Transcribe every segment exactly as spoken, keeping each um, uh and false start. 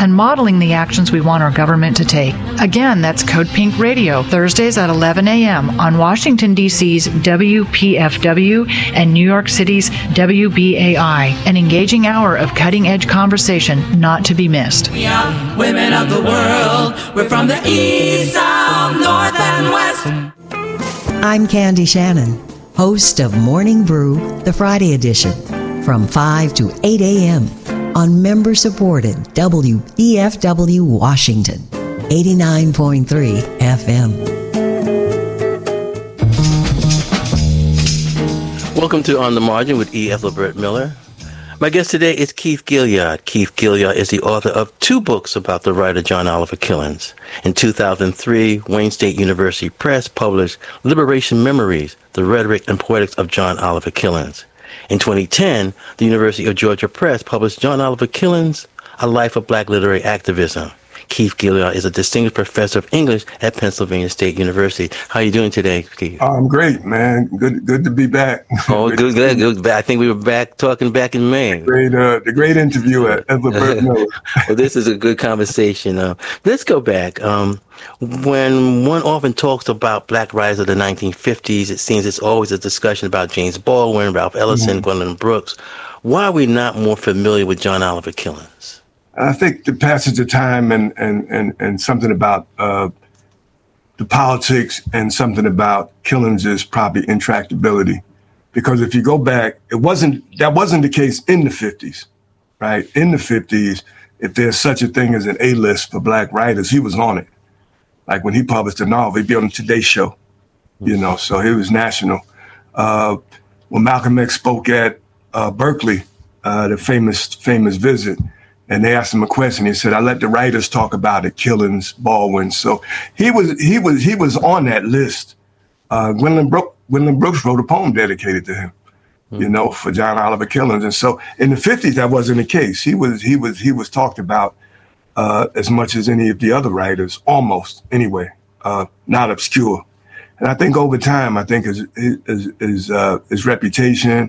and modeling the actions we want our government to take. Again, that's Code Pink Radio, Thursdays at eleven a.m. on Washington, D C's W P F W and New York City's W B A I, an engaging hour of cutting-edge conversation not to be missed. We are women of the world. We're from the east, south, north, and west. I'm Candy Shannon, host of Morning Brew, the Friday edition, from five to eight a.m. on member-supported W E F W Washington, eighty-nine point three F M. Welcome to On the Margin with E. Ethelbert Miller. My guest today is Keith Gilyard. Keith Gilyard is the author of two books about the writer John Oliver Killens. In two thousand three, Wayne State University Press published Liberation Memories, The Rhetoric and Poetics of John Oliver Killens. In twenty ten, the University of Georgia Press published John Oliver Killens, A Life of Black Literary Activism. Keith Gilyard is a distinguished professor of English at Pennsylvania State University. How are you doing today, Keith? Oh, I'm great, man. Good good to be back. Oh, good, good, good. I think we were back talking back in May. Great, uh, the great interview at Ethelbert Miller. Well, this is a good conversation. Uh, let's go back. Um, when one often talks about black writers of the nineteen fifties, it seems it's always a discussion about James Baldwin, Ralph Ellison, mm-hmm. Gwendolyn Brooks. Why are we not more familiar with John Oliver Killens? I think the passage of time and and and, and something about uh, the politics and something about Killens is probably intractability. Because if you go back, it wasn't that wasn't the case in the fifties, right? In the fifties, if there's such a thing as an A-list for black writers, he was on it. Like when he published a novel, he'd be on the Today Show, you know, so he was national. Uh, when Malcolm X spoke at uh, Berkeley, uh, the famous famous visit, and they asked him a question. He said, "I let the writers talk about it, Killens, Baldwin." So he was he was he was on that list. Uh, Gwendolyn, Brook, Gwendolyn Brooks wrote a poem dedicated to him, mm-hmm. you know, for John Oliver Killens. And so in the fifties, that wasn't the case. He was he was he was talked about uh, as much as any of the other writers, almost anyway, uh, not obscure. And I think over time, I think his his his, uh, his reputation,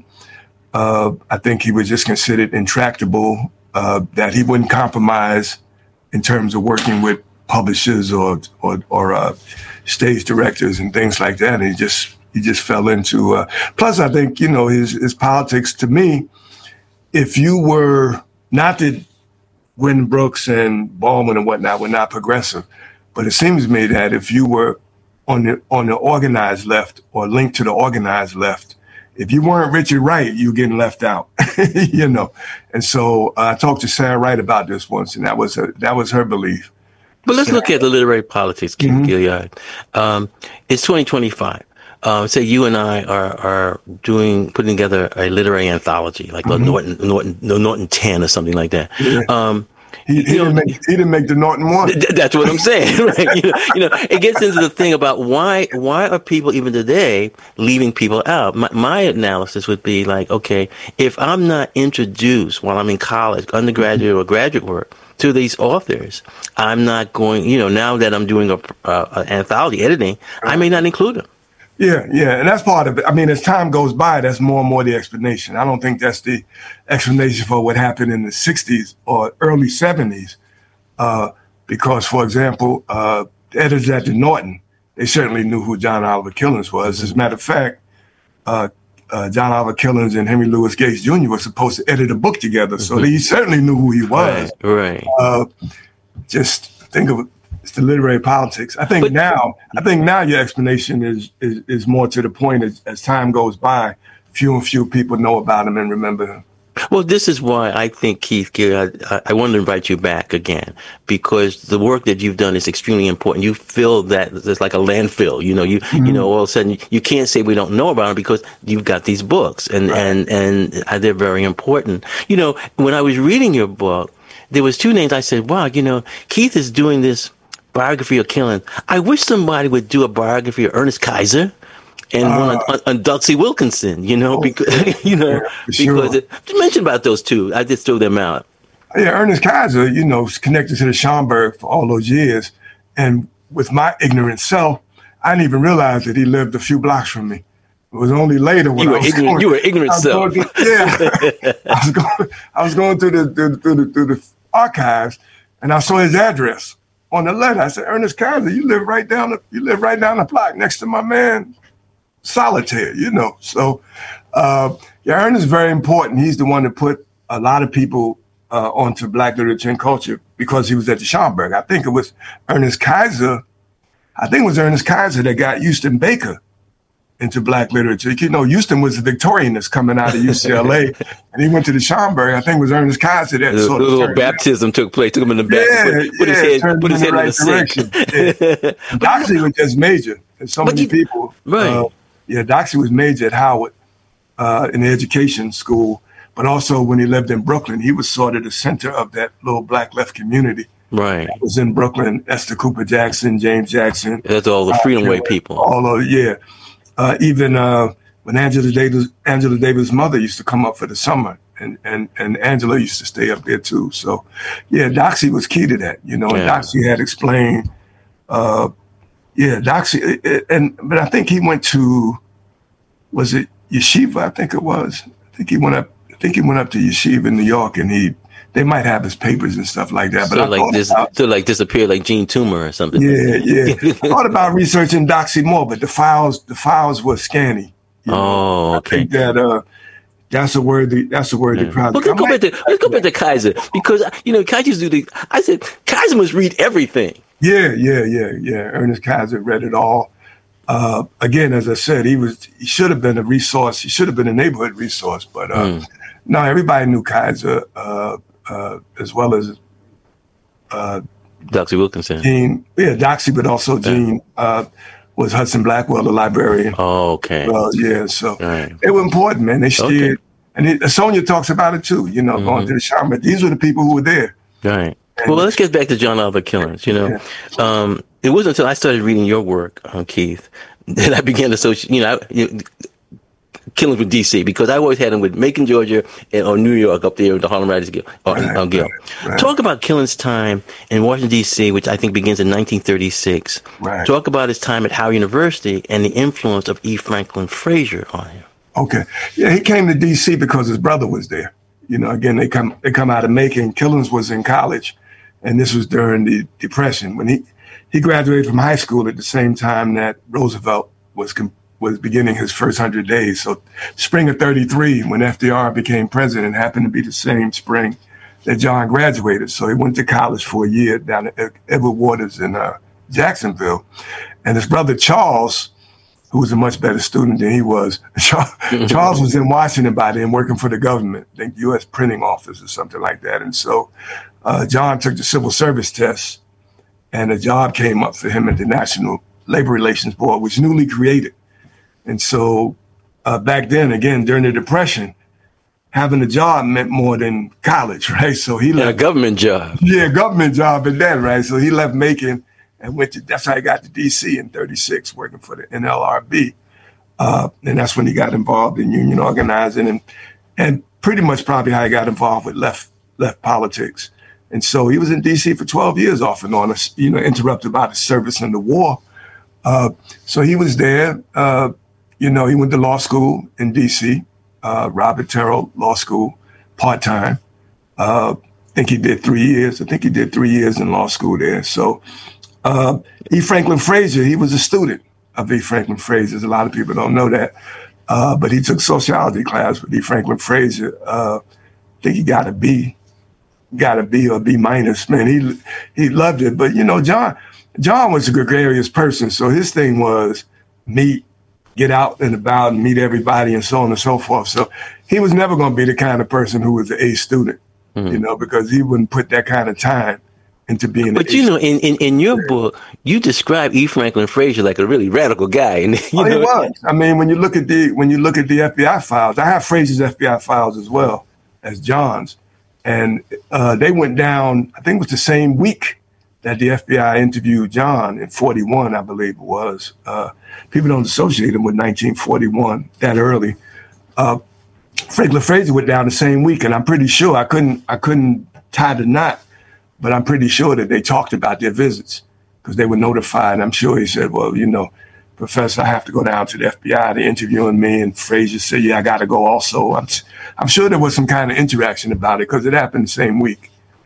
uh, I think he was just considered intractable. Uh, that he wouldn't compromise in terms of working with publishers or or, or uh, stage directors and things like that. And he just he just fell into. Uh, plus, I think you know his his politics. To me, if you were not that Gwendolyn Brooks and Baldwin and whatnot were not progressive, but it seems to me that if you were on the on the organized left or linked to the organized left, if you weren't Richard Wright, you were getting left out, you know. And so uh, I talked to Sarah Wright about this once, and that was her, that was her belief. But let's look at the literary politics, Keith mm-hmm. Gilyard. Um, it's twenty twenty-five. Uh, say you and I are are doing putting together a literary anthology, like mm-hmm. the Norton Norton the Norton ten or something like that. Yeah. Um, He, he, didn't make, he didn't make the Norton one. Th- that's what I'm saying, right? You know, you know, it gets into the thing about why why are people even today leaving people out? My, my analysis would be like, okay, if I'm not introduced while I'm in college, undergraduate or graduate work, to these authors, I'm not going. You know, now that I'm doing a, uh, an anthology editing, I may not include them. Yeah, yeah, and that's part of it. I mean, as time goes by, that's more and more the explanation. I don't think that's the explanation for what happened in the sixties or early seventies, uh, because, for example, uh, the editors at the Norton, they certainly knew who John Oliver Killens was. As a matter of fact, uh, uh, John Oliver Killens and Henry Louis Gates Junior were supposed to edit a book together, so they certainly knew who he was. Right, right. Uh, just think of it. It's the literary politics. I think but, now, I think now your explanation is, is is more to the point as, as time goes by, few and few people know about him and remember him. Well, this is why I think, Keith, I, I want to invite you back again, because the work that you've done is extremely important. You feel that there's like a landfill, you know, you, mm-hmm. you know, all of a sudden you can't say we don't know about them because you've got these books and, right. and, and they're very important. You know, when I was reading your book, there was two names I said, wow, you know, Keith is doing this biography of Killens. I wish somebody would do a biography of Ernest Kaiser and uh, one on, on Dulcie Wilkinson, you know, oh, because, you know, yeah, because sure. it, you mentioned about those two. I just threw them out. Yeah, Ernest Kaiser, you know, is connected to the Schomburg for all those years. And with my ignorant self, I didn't even realize that he lived a few blocks from me. It was only later when you were I was ignorant. Going, you were ignorant self. Going through, yeah, I was going. I was going through the through the, through the through the archives, And I saw his address on the letter. I said, Ernest Kaiser, you live right down the, you live right down the block next to my man Solitaire, you know. So uh, yeah, Ernest is very important. He's the one that put a lot of people uh, onto Black literature and culture because he was at the Schomburg. I think it was Ernest Kaiser. I think it was Ernest Kaiser that got Houston Baker into Black literature. You know, Houston was a Victorianist coming out of U C L A, and he went to the Schomburg. I think it was Ernest Kaiser that the, sort the of little baptism took place. Took him in the back. Yeah, put, put yeah, his head, put his head in the, right the sink. Yeah. Doxy was just major. And so many you, people. Right. Uh, yeah, Doxy was major at Howard uh, in the education school, but also when he lived in Brooklyn, he was sort of the center of that little Black left community. Right. That was in Brooklyn. Esther Cooper Jackson, James Jackson. That's all the Freedom uh, Way people. All of yeah. Uh, even uh, when Angela Davis, Angela Davis' mother used to come up for the summer, and, and, and Angela used to stay up there too. So, yeah, Doxy was key to that, you know. Yeah. And Doxy had explained, uh, yeah, Doxy, it, it, and but I think he went to, was it Yeshiva? I think it was. I think he went up. I think he went up to Yeshiva in New York, and he. They might have his papers and stuff like that, but so I like this, about, so like disappear like Gene Toomer or something. Yeah, yeah. I thought about researching Doxy more, but the files, the files were scanny. You know? Oh, okay. I think that uh, that's a word. That, that's a word. Yeah. That probably. Well, let's go back to let's go back to Kaiser because you know Kaiser do the. I said Kaiser must read everything. Yeah, yeah, yeah, yeah. Ernest Kaiser read it all. Uh, again, as I said, he was he should have been a resource. He should have been a neighborhood resource, but uh, mm. no, everybody knew Kaiser. Uh, Uh, as well as uh, Doxy Wilkinson. Gene, yeah, Doxy, but also Gene uh, was Hudson Blackwell, the librarian. Oh, okay. Well, yeah, so right. They were important, man. They steered. Okay. And it, Sonia talks about it too, you know, mm-hmm. going to the Schomburg. These were the people who were there. Right. And well, let's get back to John Oliver Killens. You know, yeah. um, it wasn't until I started reading your work, uh, Keith, that I began to associate, you know, I, you, Killens with D C because I always had him with Macon, Georgia, and, or New York up there with the Harlem Writers Guild. Or, right, uh, Guild. Right, right. Talk about Killens' time in Washington, D C, which I think begins in nineteen thirty-six. Right. Talk about his time at Howard University and the influence of E. Franklin Frazier on him. Okay. Yeah, he came to D C because his brother was there. You know, again, they come they come out of Macon. Killens was in college, and this was during the Depression. When he, he graduated from high school at the same time that Roosevelt was com- was beginning his first hundred days. So spring of thirty-three, when F D R became president, happened to be the same spring that John graduated. So he went to college for a year down at Edward Waters in uh, Jacksonville. And his brother Charles, who was a much better student than he was, Charles was in Washington by then working for the government, I think U S printing office or something like that. And so uh, John took the civil service test, and a job came up for him at the National Labor Relations Board, which newly created. And so uh, back then, again, during the Depression, having a job meant more than college, right? So he left. Yeah, a government job. Yeah, government job at that, right? So he left Macon and went to, that's how he got to D C in thirty-six, working for the N L R B. Uh, and that's when he got involved in union organizing and and pretty much probably how he got involved with left left politics. And so he was in D C for twelve years off and on, you know, interrupted by the service in the war. Uh, so he was there. Uh, You know, he went to law school in D C, uh, Robert Terrell Law School, part-time. Uh, I think he did three years. I think he did three years in law school there. So uh, E. Franklin Frazier, he was a student of E. Franklin Frazier. A lot of people don't know that. Uh, but he took sociology class with E. Franklin Frazier. Uh, I think he got a B, got a B or B minus. Man, he he loved it. But, you know, John, John was a gregarious person. So his thing was meet, get out and about and meet everybody and so on and so forth. So he was never going to be the kind of person who was an A student, mm-hmm. you know, because he wouldn't put that kind of time into being but an you A know, in, in, in your student. book, you describe E. Franklin Frazier like a really radical guy. And, you oh, know, he was. I mean, when you look at the when you look at the F B I files, I have Frazier's F B I files as well as John's. And uh, they went down, I think it was the same week that the F B I interviewed John in forty-one, I believe it was. Uh, people don't associate him with nineteen forty-one that early. Uh, Franklin Frazier went down the same week, and I'm pretty sure I couldn't I couldn't tie the knot, but I'm pretty sure that they talked about their visits because they were notified. I'm sure he said, "Well, you know, Professor, I have to go down to the F B I. They're interviewing me," and Frazier said, "Yeah, I got to go." Also, I'm I'm sure there was some kind of interaction about it because it happened the same week.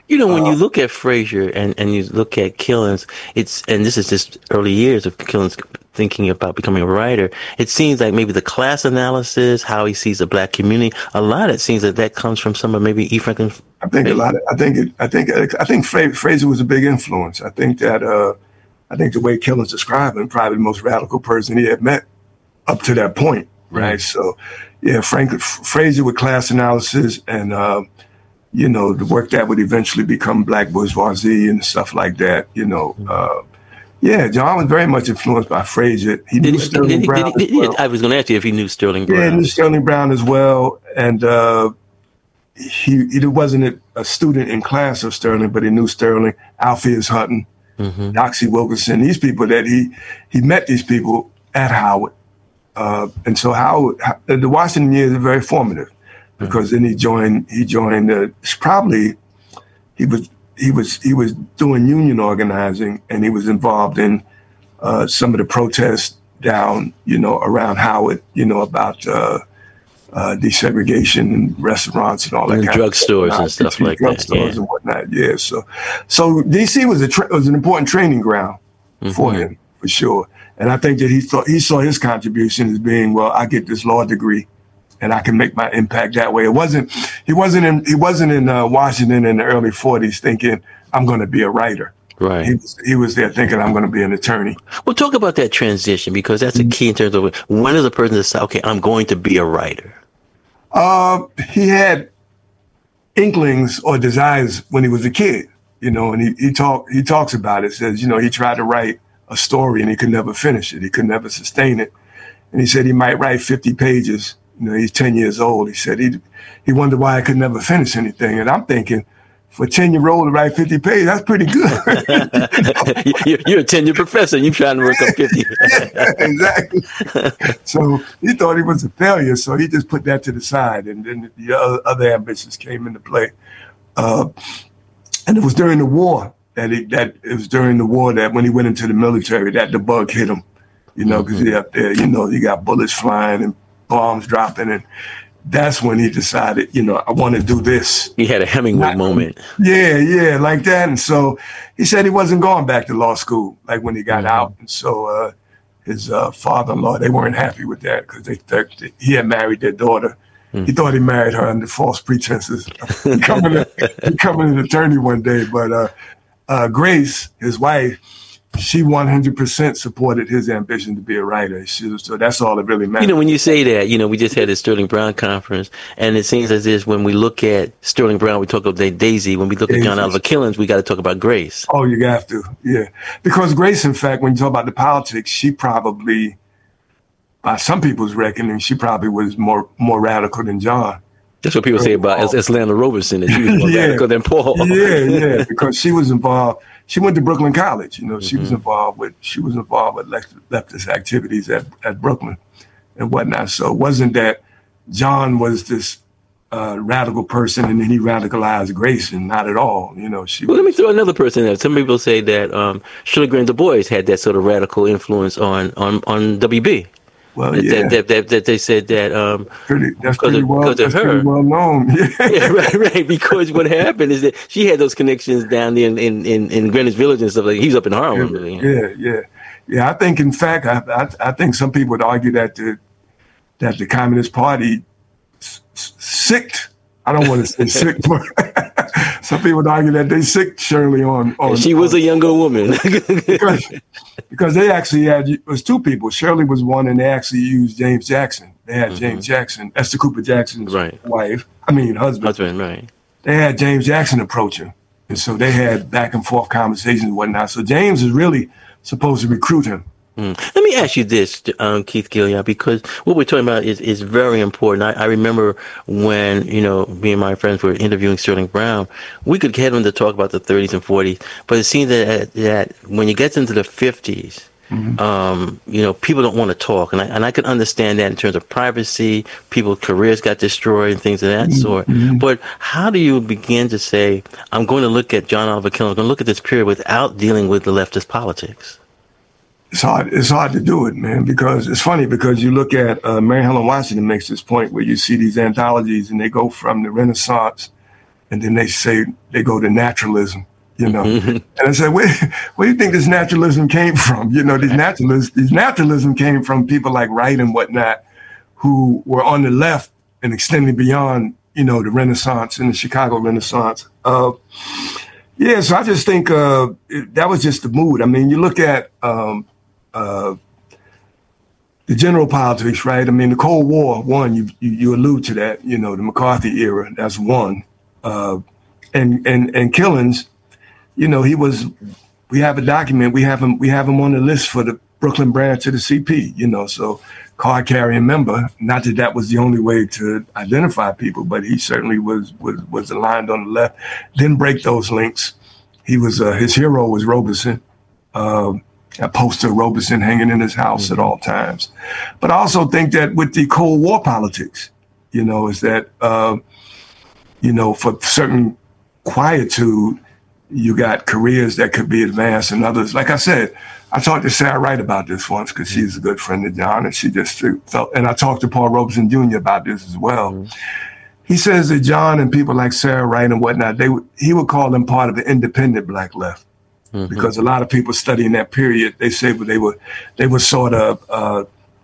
You know, when Uh, you look at Frazier and, and you look at Killens, it's, and this is just early years of Killens thinking about becoming a writer, it seems like maybe the class analysis, how he sees the black community, a lot of it seems that that comes from some of maybe E. Franklin. I think a lot of, I think, it, I think, I think Fra- Frazier was a big influence. I think that, uh, I think the way Killens described him, probably the most radical person he had met up to that point, right? Mm-hmm. So, yeah, Frank Frazier with class analysis and, uh, you know, the work that would eventually become Black Bourgeoisie and stuff like that, you know. Uh, yeah, John was very much influenced by Frazier. He did, knew Sterling did, Brown did, as well. I was going to ask you if he knew Sterling Brown. Yeah, he knew Sterling Brown as well. And uh, he, he wasn't a student in class of Sterling, but he knew Sterling, Alpheus Hutton, mm-hmm. Doxy Wilkerson, these people that he, he met these people at Howard. Uh, and so Howard, the Washington years are very formative. Because then he joined, he joined, uh, it's probably, he was, he was, he was doing union organizing and he was involved in uh, some of the protests down, you know, around Howard, you know, about uh, uh, desegregation and restaurants and all that and kind of drugstores stuff. and stuff like drug that. Stores Yeah. and whatnot. Yeah. So, so D C was a, tra- was an important training ground mm-hmm. for him, for sure. And I think that he thought, he saw his contribution as being, well, I get this law degree and I can make my impact that way. It wasn't, he wasn't in, he wasn't in uh, Washington in the early forties thinking, I'm going to be a writer. Right. He was, he was there thinking, I'm going to be an attorney. Well, talk about that transition, because that's a key in terms of when is a person decide, okay, I'm going to be a writer? Uh, he had inklings or desires when he was a kid, you know, and he, he talk, he talks about it, says, you know, he tried to write a story and he could never finish it. He could never sustain it. And he said he might write fifty pages. You know, he's ten years old. He said he he wondered why I could never finish anything. And I'm thinking, for a ten-year-old to write fifty pages, that's pretty good. you're, you're a tenured professor. You're trying to work up fifty. Yeah, exactly. So he thought he was a failure. So he just put that to the side. And then the other, other ambitions came into play. Uh, and it was during the war that, he, that it was during the war that when he went into the military, that the bug hit him. You know, because mm-hmm. he up there, you know, you got bullets flying and bombs dropping, and that's when he decided, you know, I want to do this. He had a Hemingway Not, moment. Yeah, yeah, like that. And so he said he wasn't going back to law school, like when he got mm-hmm. out. And so uh, his uh, father-in-law, they weren't happy with that because they thought he had married their daughter. Mm-hmm. He thought he married her under false pretenses of becoming, a, becoming an attorney one day. But uh, uh, Grace, his wife, she one hundred percent supported his ambition to be a writer. She, so that's all that really matters. You know, when you say that, you know, we just had a Sterling Brown conference, and it seems as if when we look at Sterling Brown, we talk about Daisy. When we look Daisy. at John Oliver Killens, we got to talk about Grace. Oh, you have to, yeah. Because Grace, in fact, when you talk about the politics, she probably, by some people's reckoning, she probably was more more radical than John. That's what people say about Atlanta Robertson, that she was more yeah. radical than Paul. Yeah, yeah, because she was involved. She went to Brooklyn College. You know, she mm-hmm. was involved with she was involved with leftist activities at, at Brooklyn and whatnot. So it wasn't that John was this uh, radical person and then he radicalized Grace, and not at all. You know, she. Well, let me throw another person there. Some people say that um, Shirley Grant Du Bois had that sort of radical influence on on, on W B. Well, that, yeah. that, that, that they said that um, pretty, that's pretty, of, well, that's pretty well known. Yeah. yeah, right, right. Because what happened is that she had those connections down there in, in, in, in Greenwich Village and stuff like that. He's up in Harlem. Yeah, really. yeah, yeah. Yeah, I think, in fact, I, I, I think some people would argue that the, that the Communist Party s- sicked. I don't want to say sick, but some people would argue that they sicked Shirley on. on she was on, a younger woman. because, because they actually had, it was two people. Shirley was one, and they actually used James Jackson. They had mm-hmm. James Jackson, Esther Cooper Jackson's right. wife, I mean husband. Husband, right. They had James Jackson approach him. And so they had back and forth conversations and whatnot. So James is really supposed to recruit him. Mm. Let me ask you this, um, Keith Gilyard, because what we're talking about is, is very important. I, I remember when, you know, me and my friends were interviewing Sterling Brown, we could get him to talk about the thirties and forties, but it seems that, that when you get into the fifties, mm-hmm. um, you know, people don't want to talk. And I, and I can understand that in terms of privacy, people's careers got destroyed and things of that mm-hmm. sort. But how do you begin to say, I'm going to look at John Oliver Killens, I'm going to look at this period without dealing with the leftist politics? It's hard. It's hard to do it, man, because it's funny because you look at uh, Mary Helen Washington makes this point where you see these anthologies and they go from the Renaissance and then they say they go to naturalism, you know. And I said, where, where do you think this naturalism came from? You know, these naturalists, these naturalism came from people like Wright and whatnot, who were on the left and extending beyond, you know, the Renaissance and the Chicago Renaissance. Uh, yeah, so I just think uh, it, that was just the mood. I mean, you look at um, uh, the general politics, right? I mean, the Cold War, one, you, you, you allude to that, you know, the McCarthy era, that's one. Uh, and, and, and Killings, you know, he was, we have a document, we have him, we have him on the list for the Brooklyn branch of the C P, you know, so card carrying member, not that that was the only way to identify people, but he certainly was, was, was aligned on the left, didn't break those links. He was, uh, his hero was Robeson, uh, a poster of Robeson hanging in his house mm-hmm. at all times. But I also think that with the Cold War politics, you know, is that, uh, you know, for certain quietude, you got careers that could be advanced and others. Like I said, I talked to Sarah Wright about this once because she's a good friend of John, and she just felt, and I talked to Paul Robeson Junior about this as well. Mm-hmm. He says that John and people like Sarah Wright and whatnot, they he would call them part of the independent Black left. Mm-hmm. Because a lot of people studying that period, they say they were they were sort of uh,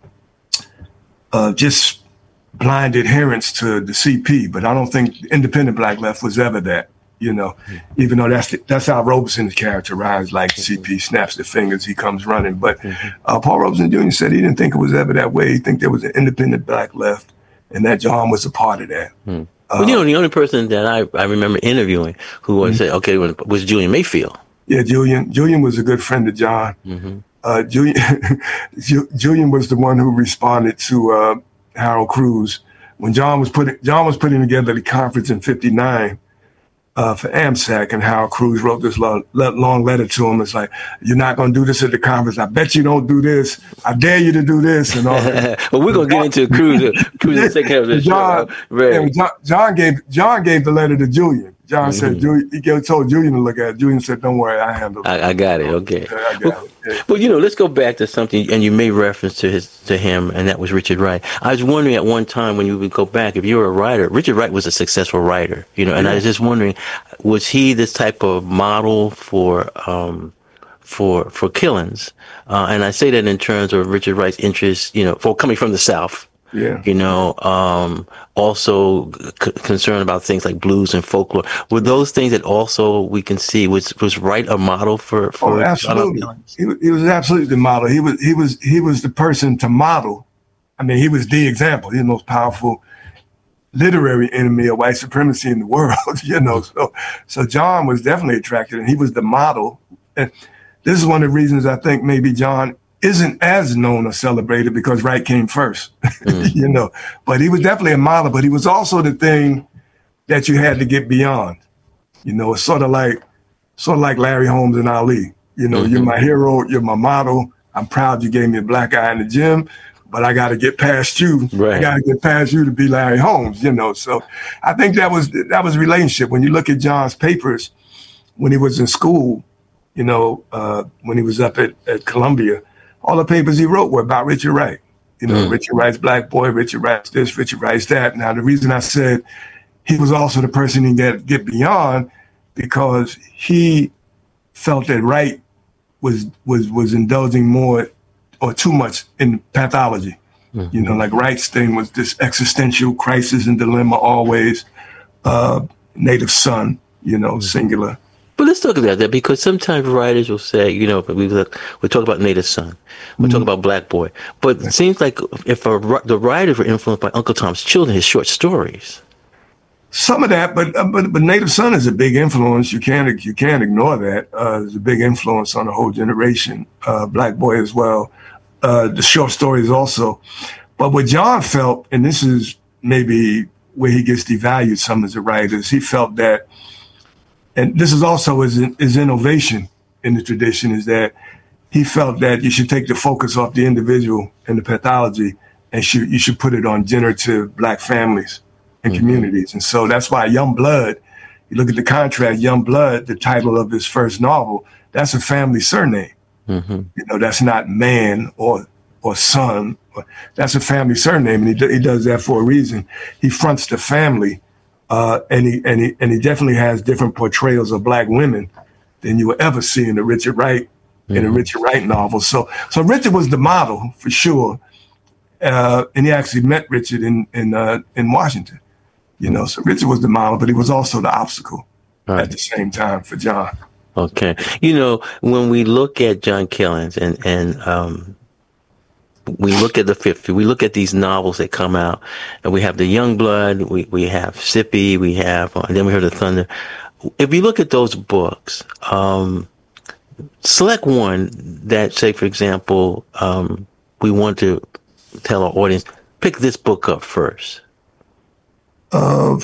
uh, just blind adherents to the C P, but I don't think the independent Black left was ever that. You know, mm-hmm. even though that's the, that's how Robeson is characterized, like mm-hmm. C P snaps the fingers, he comes running. But mm-hmm. uh, Paul Robeson Junior said he didn't think it was ever that way. He think there was an independent Black left, and that John was a part of that. Mm-hmm. Uh, well, you know, the only person that I, I remember interviewing who mm-hmm. said, okay, was Julian Mayfield. Yeah, Julian. Julian was a good friend of John. Mm-hmm. Uh, Julian, Julian was the one who responded to uh, Harold Cruz when John was putting John was putting together the conference in fifty-nine. Uh, for AMSAC, and Harold Cruz wrote this long, long letter to him. It's like, you're not going to do this at the conference. I bet you don't do this. I dare you to do this. And all that. Well, we're going to get into Cruz. Cruz is second half of the John, show. Right. John, John gave John gave the letter to Julian. John mm-hmm. said, Julian, he gave, told Julian to look at it. Julian said, don't worry, I handle it. I, I got it. Okay. I got well, it. Okay. Well, you know, let's go back to something, and you made reference to his to him, and that was Richard Wright. I was wondering at one time when you would go back, if you were a writer, Richard Wright was a successful writer, you know, and yeah. I was just wondering, was he this type of model for um, for for Killings? Uh, and I say that in terms of Richard Wright's interest, you know, for coming from the South. Yeah. You know, um, also c- concerned about things like blues and folklore. Were those things that also we can see was was Wright a model for? for oh, absolutely. He was, he was absolutely the model. He was he was he was the person to model. I mean, he was the example. He's the most powerful literary enemy of white supremacy in the world. You know, so so John was definitely attracted, and he was the model. And this is one of the reasons I think maybe John isn't as known or celebrated because Wright came first, mm. you know, but he was definitely a model, but he was also the thing that you had to get beyond, you know, it's sort of like, sort of like Larry Holmes and Ali, you know, mm-hmm. you're my hero, you're my model. I'm proud you gave me a black eye in the gym, but I got to get past you. Right. I got to get past you to be Larry Holmes, you know? So I think that was, that was a relationship. When you look at John's papers, when he was in school, you know, uh, when he was up at, at Columbia, all the papers he wrote were about Richard Wright. You know, mm. Richard Wright's Black Boy, Richard Wright's this, Richard Wright's that. Now, the reason I said he was also the person he get get beyond, because he felt that Wright was was was indulging more or too much in pathology. Mm-hmm. You know, like Wright's thing was this existential crisis and dilemma always, uh, native son, you know, mm-hmm. singular. But let's talk about that, because sometimes writers will say, you know, we we talk about Native Son, we mm-hmm. talk about Black Boy, but it seems like if a, the writers were influenced by Uncle Tom's Children, his short stories. Some of that, but uh, but but Native Son is a big influence. You can't you can't ignore that. Uh, it's a big influence on a whole generation. Uh, Black Boy as well. Uh, the short stories also. But what John felt, and this is maybe where he gets devalued some as a writer, is he felt that. And this is also his, his innovation in the tradition, is that he felt that you should take the focus off the individual and the pathology, and should, you should put it on generative Black families and mm-hmm. communities. And so that's why Young Blood, you look at the contract, Young Blood, the title of his first novel, that's a family surname. Mm-hmm. You know, that's not man or or son. Or, that's a family surname, and he, he does that for a reason. He fronts the family Uh, and he and he and he definitely has different portrayals of black women than you will ever see in a Richard Wright mm-hmm. in a Richard Wright novel. So so Richard was the model for sure, uh, and he actually met Richard in in uh, in Washington. You know, so Richard was the model, but he was also the obstacle right. at the same time for John. Okay, you know, when we look at John Killens and and um, we look at the fifty, we look at these novels that come out, and we have the Youngblood, we, we have Sippy, we have, uh, and then we have the Thunder. If you look at those books, um, select one that, say, for example, um, we want to tell our audience, pick this book up first. Uh,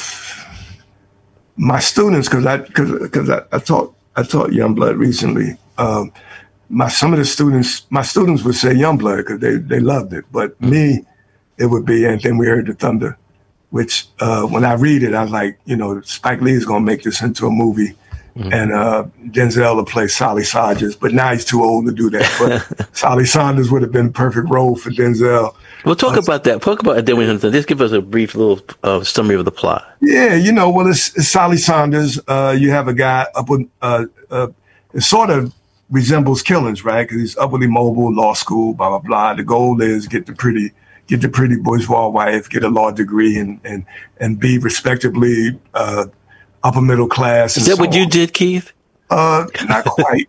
my students, because I because because I, I taught I taught Youngblood recently. Um, My some of the students, my students would say Youngblood because they, they loved it, but mm-hmm. me, it would be And Then We Heard the Thunder, which uh, when I read it, I was like, you know, Spike Lee is gonna make this into a movie, mm-hmm. and uh, Denzel will play Solly Saunders, but now he's too old to do that. But Solly Saunders would have been perfect role for Denzel. Well, talk uh, about that. Talk about And Then We Heard the Thunder. Just give us a brief little uh, summary of the plot. Yeah, you know, well, it's, it's Solly Saunders. Uh, you have a guy up with, uh, uh, it's sort of resembles Killens, right? Because he's upwardly mobile, law school, blah, blah, blah. The goal is get the pretty, get the pretty bourgeois wife, get a law degree, and and and be respectably uh, upper middle class. Is that so what on. You did, Keith? Uh, not quite.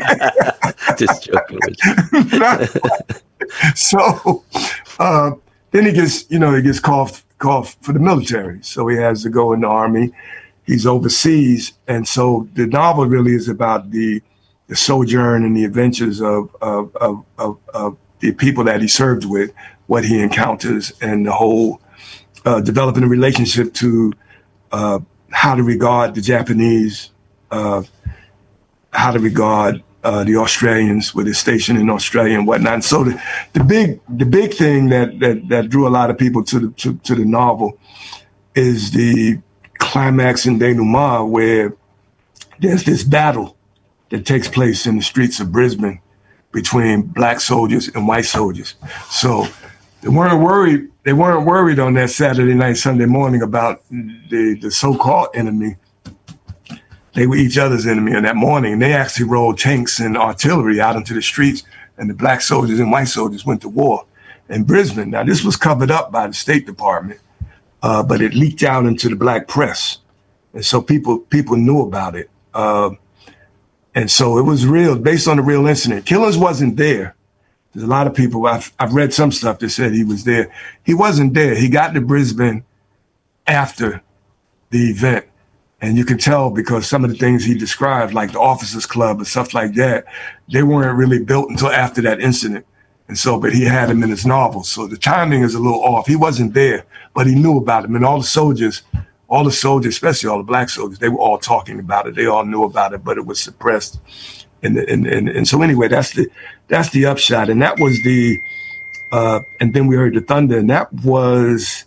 Just joking with you. Not quite. So uh, then he gets, you know, he gets called called for the military. So he has to go in the army. He's overseas, and so the novel really is about the the sojourn and the adventures of, of, of, of, of the people that he served with, what he encounters, and the whole uh, developing a relationship to uh, how to regard the Japanese, uh, how to regard uh, the Australians with his station in Australia and whatnot. And so the, the big the big thing that, that that drew a lot of people to the to, to the novel is the climax and denouement, where there's this battle that takes place in the streets of Brisbane between black soldiers and white soldiers. So they weren't worried. They weren't worried on that Saturday night, Sunday morning about the, the so-called enemy. They were each other's enemy on that morning. And they actually rolled tanks and artillery out into the streets, and the black soldiers and white soldiers went to war in Brisbane. Now, this was covered up by the State Department, uh, but it leaked out into the black press. And so people people knew about it. Uh, And so it was real, based on a real incident. Killens wasn't there. There's a lot of people, I've, I've read some stuff that said he was there. He wasn't there. He got to Brisbane after the event. And you can tell because some of the things he described, like the Officers Club and stuff like that, they weren't really built until after that incident. And so, but he had him in his novel. So the timing is a little off. He wasn't there, but he knew about him. And all the soldiers, all the soldiers, especially all the black soldiers, they were all talking about it. They all knew about it, but it was suppressed. And and and, and so anyway, that's the that's the upshot. And that was the uh, and then we heard the thunder, and that was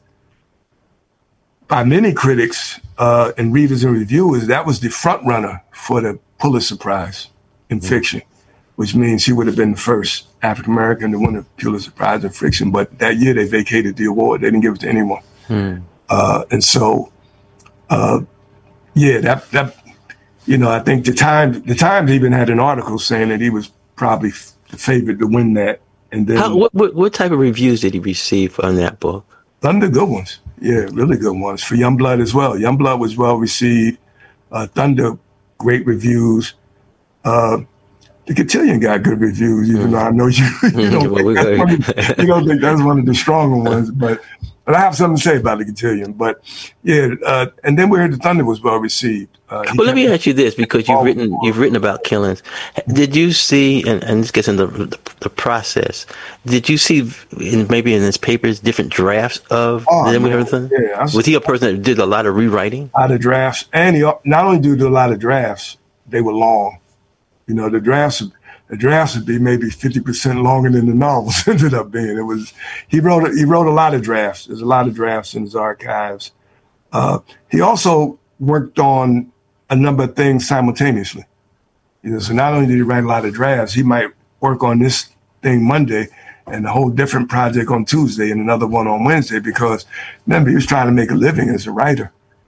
by many critics uh, and readers and reviewers, that was the front runner for the Pulitzer Prize in mm-hmm. fiction, which means he would have been the first African American to win a Pulitzer Prize in fiction. But that year they vacated the award; they didn't give it to anyone. Mm. Uh, and so, uh, yeah, that that you know, I think the Times the Times even had an article saying that he was probably f- the favorite to win that. And then, How, what, what what type of reviews did he receive on that book? Thunder, good ones. Yeah, really good ones. For Youngblood as well. Youngblood was well received. Uh, Thunder, great reviews. Uh, the Cotillion got good reviews, even mm. though I know you, you, don't think that's one of, you don't think that's one of the stronger ones. But but I have something to say about the Cotillion. But yeah, uh, and then we heard the Thunder was well received. Uh, well, let me ask you this, because you've written you've written about Killens. Did you see, and, and this gets into the, the process, did you see in, maybe in his papers different drafts of oh, Then We Heard the Thunder? Yeah, was, was he a person that did a lot of rewriting? A lot of drafts. And he not only did do a lot of drafts, they were long. You know, the drafts the drafts would be maybe fifty percent longer than the novels ended up being. It was he wrote he wrote a lot of drafts. There's a lot of drafts in his archives. Uh, he also worked on a number of things simultaneously. You know, so not only did he write a lot of drafts, he might work on this thing Monday and a whole different project on Tuesday and another one on Wednesday, because remember, he was trying to make a living as a writer.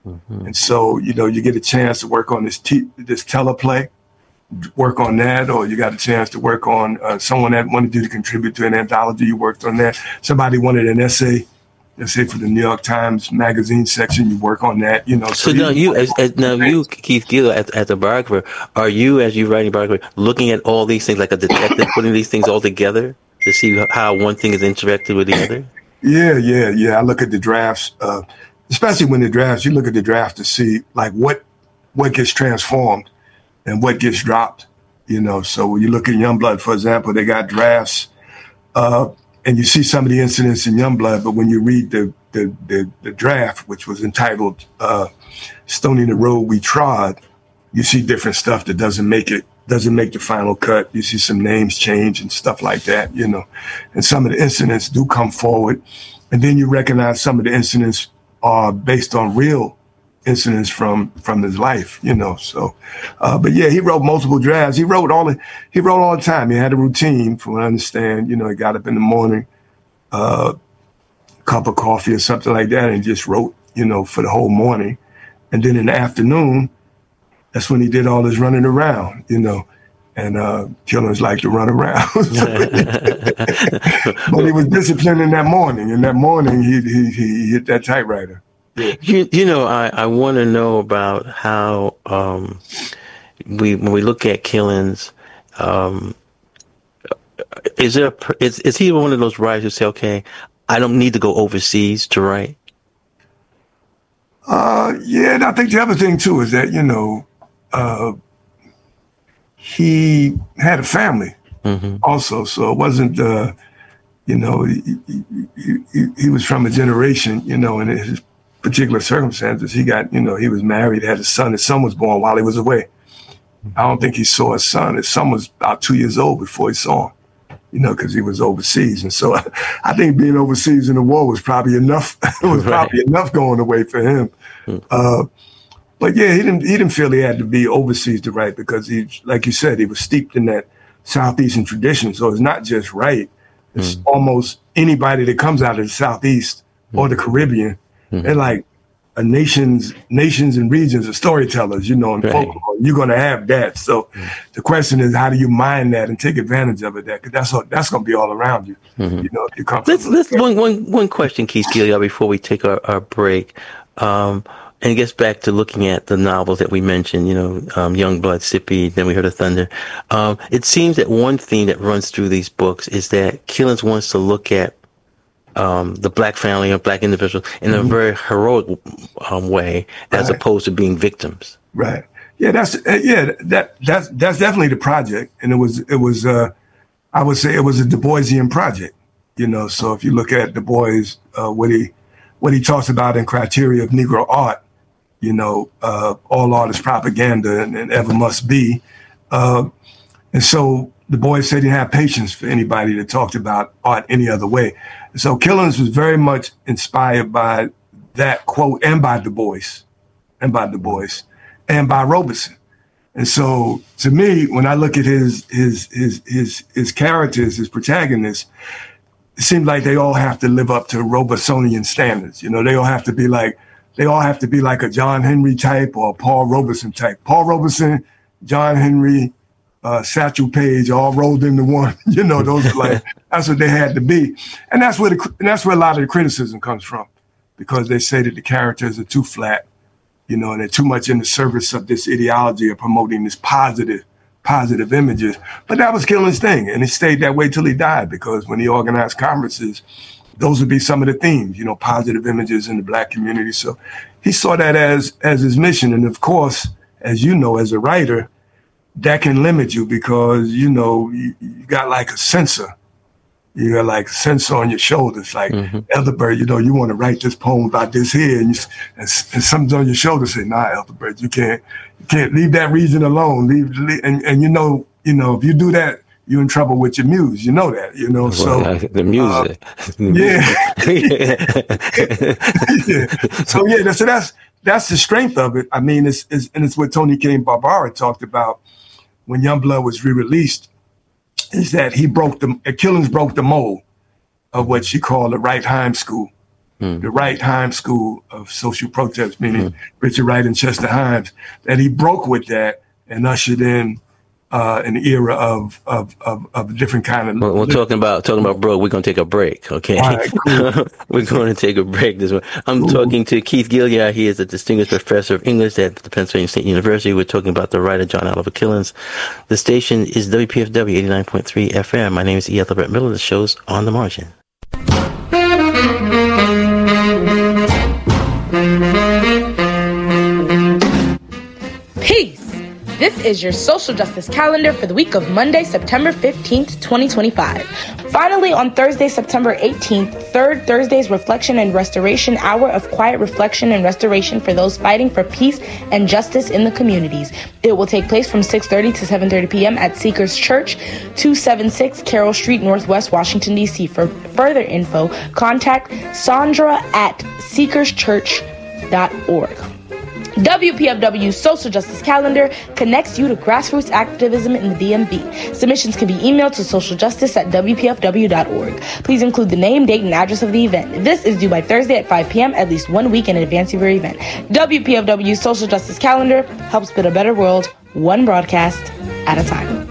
Mm-hmm. And so, you know, you get a chance to work on this te- this teleplay, work on that, or you got a chance to work on uh, someone that wanted you to contribute to an anthology, you worked on that. Somebody wanted an essay, let's say for the New York Times magazine section, you work on that, you know. So, so now you, you, as, as now you, Keith Gill, as, as a biographer, are you, as you writing biographer, looking at all these things like a detective, putting these things all together to see how one thing is interacted with the other? Yeah, yeah, yeah. I look at the drafts, uh, especially when the drafts, you look at the draft to see like what what gets transformed and what gets dropped, you know. So when you look at Youngblood, for example, they got drafts, uh, and you see some of the incidents in Youngblood, but when you read the the the, the draft, which was entitled uh, "Stoning the Road We Trod," you see different stuff that doesn't make it doesn't make the final cut. You see some names change and stuff like that, you know. And some of the incidents do come forward, and then you recognize some of the incidents are based on real incidents from from his life, you know. So, uh, but yeah, he wrote multiple drafts. He wrote all the he wrote all the time. He had a routine, from what I understand. You know, he got up in the morning, uh, cup of coffee or something like that, and just wrote, you know, for the whole morning. And then in the afternoon, that's when he did all his running around, you know. And uh, killers like to run around. But he was disciplined in that morning. In that morning, he he, he hit that typewriter. Yeah. You, you know, I, I want to know about how um, we when we look at killings, um, is there a, is is he one of those writers who say, okay, I don't need to go overseas to write? Uh, yeah, and I think the other thing too is that, you know, uh, he had a family mm-hmm. also, so it wasn't, uh, you know, he, he, he, he was from a generation, you know, in his particular circumstances. He got, you know, he was married, had a son. His son was born while he was away. I don't think he saw his son. His son was about two years old before he saw him, you know, because he was overseas. And so I, I think being overseas in the war was probably enough. It was right. probably enough going away for him. Mm-hmm. Uh, But yeah, he didn't. He didn't feel he had to be overseas to write because he, like you said, he was steeped in that Southeastern tradition. So it's not just right. It's mm. almost anybody that comes out of the Southeast mm. or the Caribbean. Mm. They're like a nations, nations and regions of storytellers, you know, and right. folklore. You're going to have that. So mm. the question is, how do you mine that and take advantage of it? That because that's all, that's going to be all around you. Mm-hmm. You know, if you come. Let's let's one one one question, Keith Gill, before we take our, our break. Um, And it gets back to looking at the novels that we mentioned, you know, um, Youngblood, Sippy, then we heard of Thunder. Um, it seems that one theme that runs through these books is that Killings wants to look at um, the black family or black individuals in mm-hmm. a very heroic um, way, as right. opposed to being victims. Right. Yeah, that's uh, yeah that that's that's definitely the project, and it was it was uh, I would say it was a Du Boisian project, you know. So if you look at Du Bois, uh, what he what he talks about in Criteria of Negro Art. You know, uh, all art is propaganda and, and ever must be. Uh, and so Du Bois said he didn't have patience for anybody that talked about art any other way. And so Killings was very much inspired by that quote and by Du Bois, and by Du Bois, and by Robeson. And so to me, when I look at his his his his his characters, his protagonists, it seems like they all have to live up to Robesonian standards. You know, they all have to be like, They all have to be like a John Henry type or a Paul Robeson type. Paul Robeson, John Henry, uh, Satchel Paige, all rolled into one. You know, those are like, that's what they had to be. And that's where the, and that's where a lot of the criticism comes from, because they say that the characters are too flat, you know, and they're too much in the service of this ideology of promoting this positive, positive images. But that was Killings' thing. And it stayed that way till he died, because when he organized conferences, those would be some of the themes, you know, positive images in the black community. So he saw that as as his mission. And of course, as you know, as a writer, that can limit you because, you know, you, you got like a censor. You got like a censor on your shoulders, like mm-hmm. Elderbird, you know, you want to write this poem about this here, and, you, and, and something's on your shoulder say, nah, Elderbird, you can't, you can't leave that region alone. Leave, leave and, and you know, you know, if you do that, you're in trouble with your muse. You know that, you know, so. Well, the music. Uh, yeah. yeah. So, yeah, so that's that's the strength of it. I mean, it's, it's and it's what Tony Kane Barbara talked about when Youngblood was re-released, is that he broke the, Killings broke the mold of what she called the Right Heim School. mm. the Wright Himes School of Social Protest, meaning mm. Richard Wright and Chester Himes, that he broke with that and ushered in uh, an era of of of, of a different kind of. Well, we're talking about talking about bro. We're gonna take a break, okay? All right, cool. We're going to take a break. This one. I'm cool. talking to Keith Gilyard. He is a distinguished professor of English at the Pennsylvania State University. We're talking about the writer John Oliver Killens. The station is W P F W eighty-nine point three F M. My name is E. Ethelbert Miller. The show's On the Margin. Peace. This is your social justice calendar for the week of Monday, September fifteenth, twenty twenty-five. Finally, on Thursday, September eighteenth, third Thursday's Reflection and Restoration Hour of Quiet Reflection and Restoration for those fighting for peace and justice in the communities. It will take place from six thirty to seven thirty p.m. at Seekers Church, two seventy-six Carroll Street, Northwest Washington, D C. For further info, contact Sandra at seekers church dot org. W P F W's Social Justice Calendar connects you to grassroots activism in the D M V. Submissions can be emailed to socialjustice at w p f w dot org. Please include the name, date, and address of the event. This is due by Thursday at five p.m., at least one week in advance of your event. W P F W's Social Justice Calendar helps build a better world, one broadcast at a time.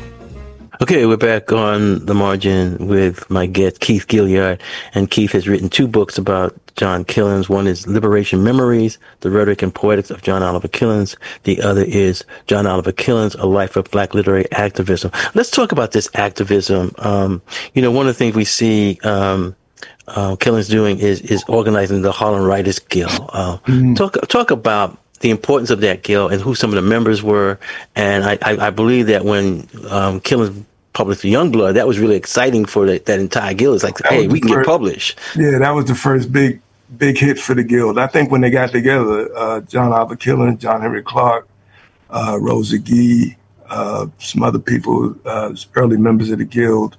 Okay, we're back on the margin with my guest, Keith Gilyard. And Keith has written two books about John Killens. One is Liberation Memories, The Rhetoric and Poetics of John Oliver Killens. The other is John Oliver Killens, A Life of Black Literary Activism. Let's talk about this activism. Um, you know, one of the things we see um, uh, Killens doing is is organizing the Harlem Writers Guild. Uh, mm. Talk talk about the importance of that guild and who some of the members were. And I, I, I believe that when um, Killens published Youngblood, that was really exciting for the, that entire guild. It's like, that hey, we can first, get published. Yeah, that was the first big, big hit for the guild. I think when they got together, uh, John Oliver Killens, John Henry Clark, uh, Rosa Gee, uh, some other people, uh, early members of the guild.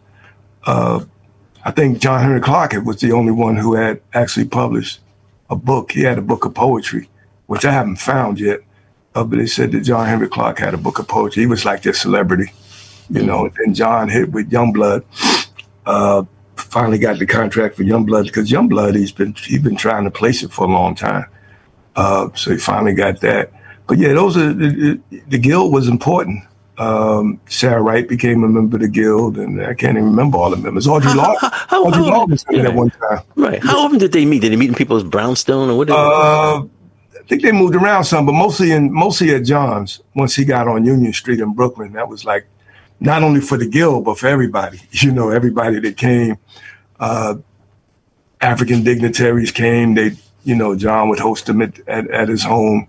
Uh, I think John Henry Clark was the only one who had actually published a book. He had a book of poetry, which I haven't found yet. Uh, but they said that John Henry Clark had a book of poetry. He was like their celebrity. You know, and John hit with Youngblood, uh, finally got the contract for Youngblood because Youngblood, he's been he's been trying to place it for a long time. Uh, so he finally got that. But yeah, those are the, the guild was important. Um, Sarah Wright became a member of the guild, and I can't even remember all the members. Audrey Law, Audrey Law was in at one time. Right. How often did they meet? Did they meet in people's brownstone or what? Did uh, I think they moved around some, but mostly in mostly at John's. Once he got on Union Street in Brooklyn, that was like. Not only for the guild, but for everybody, you know, everybody that came, uh, African dignitaries came, they, you know, John would host them at, at, at his home.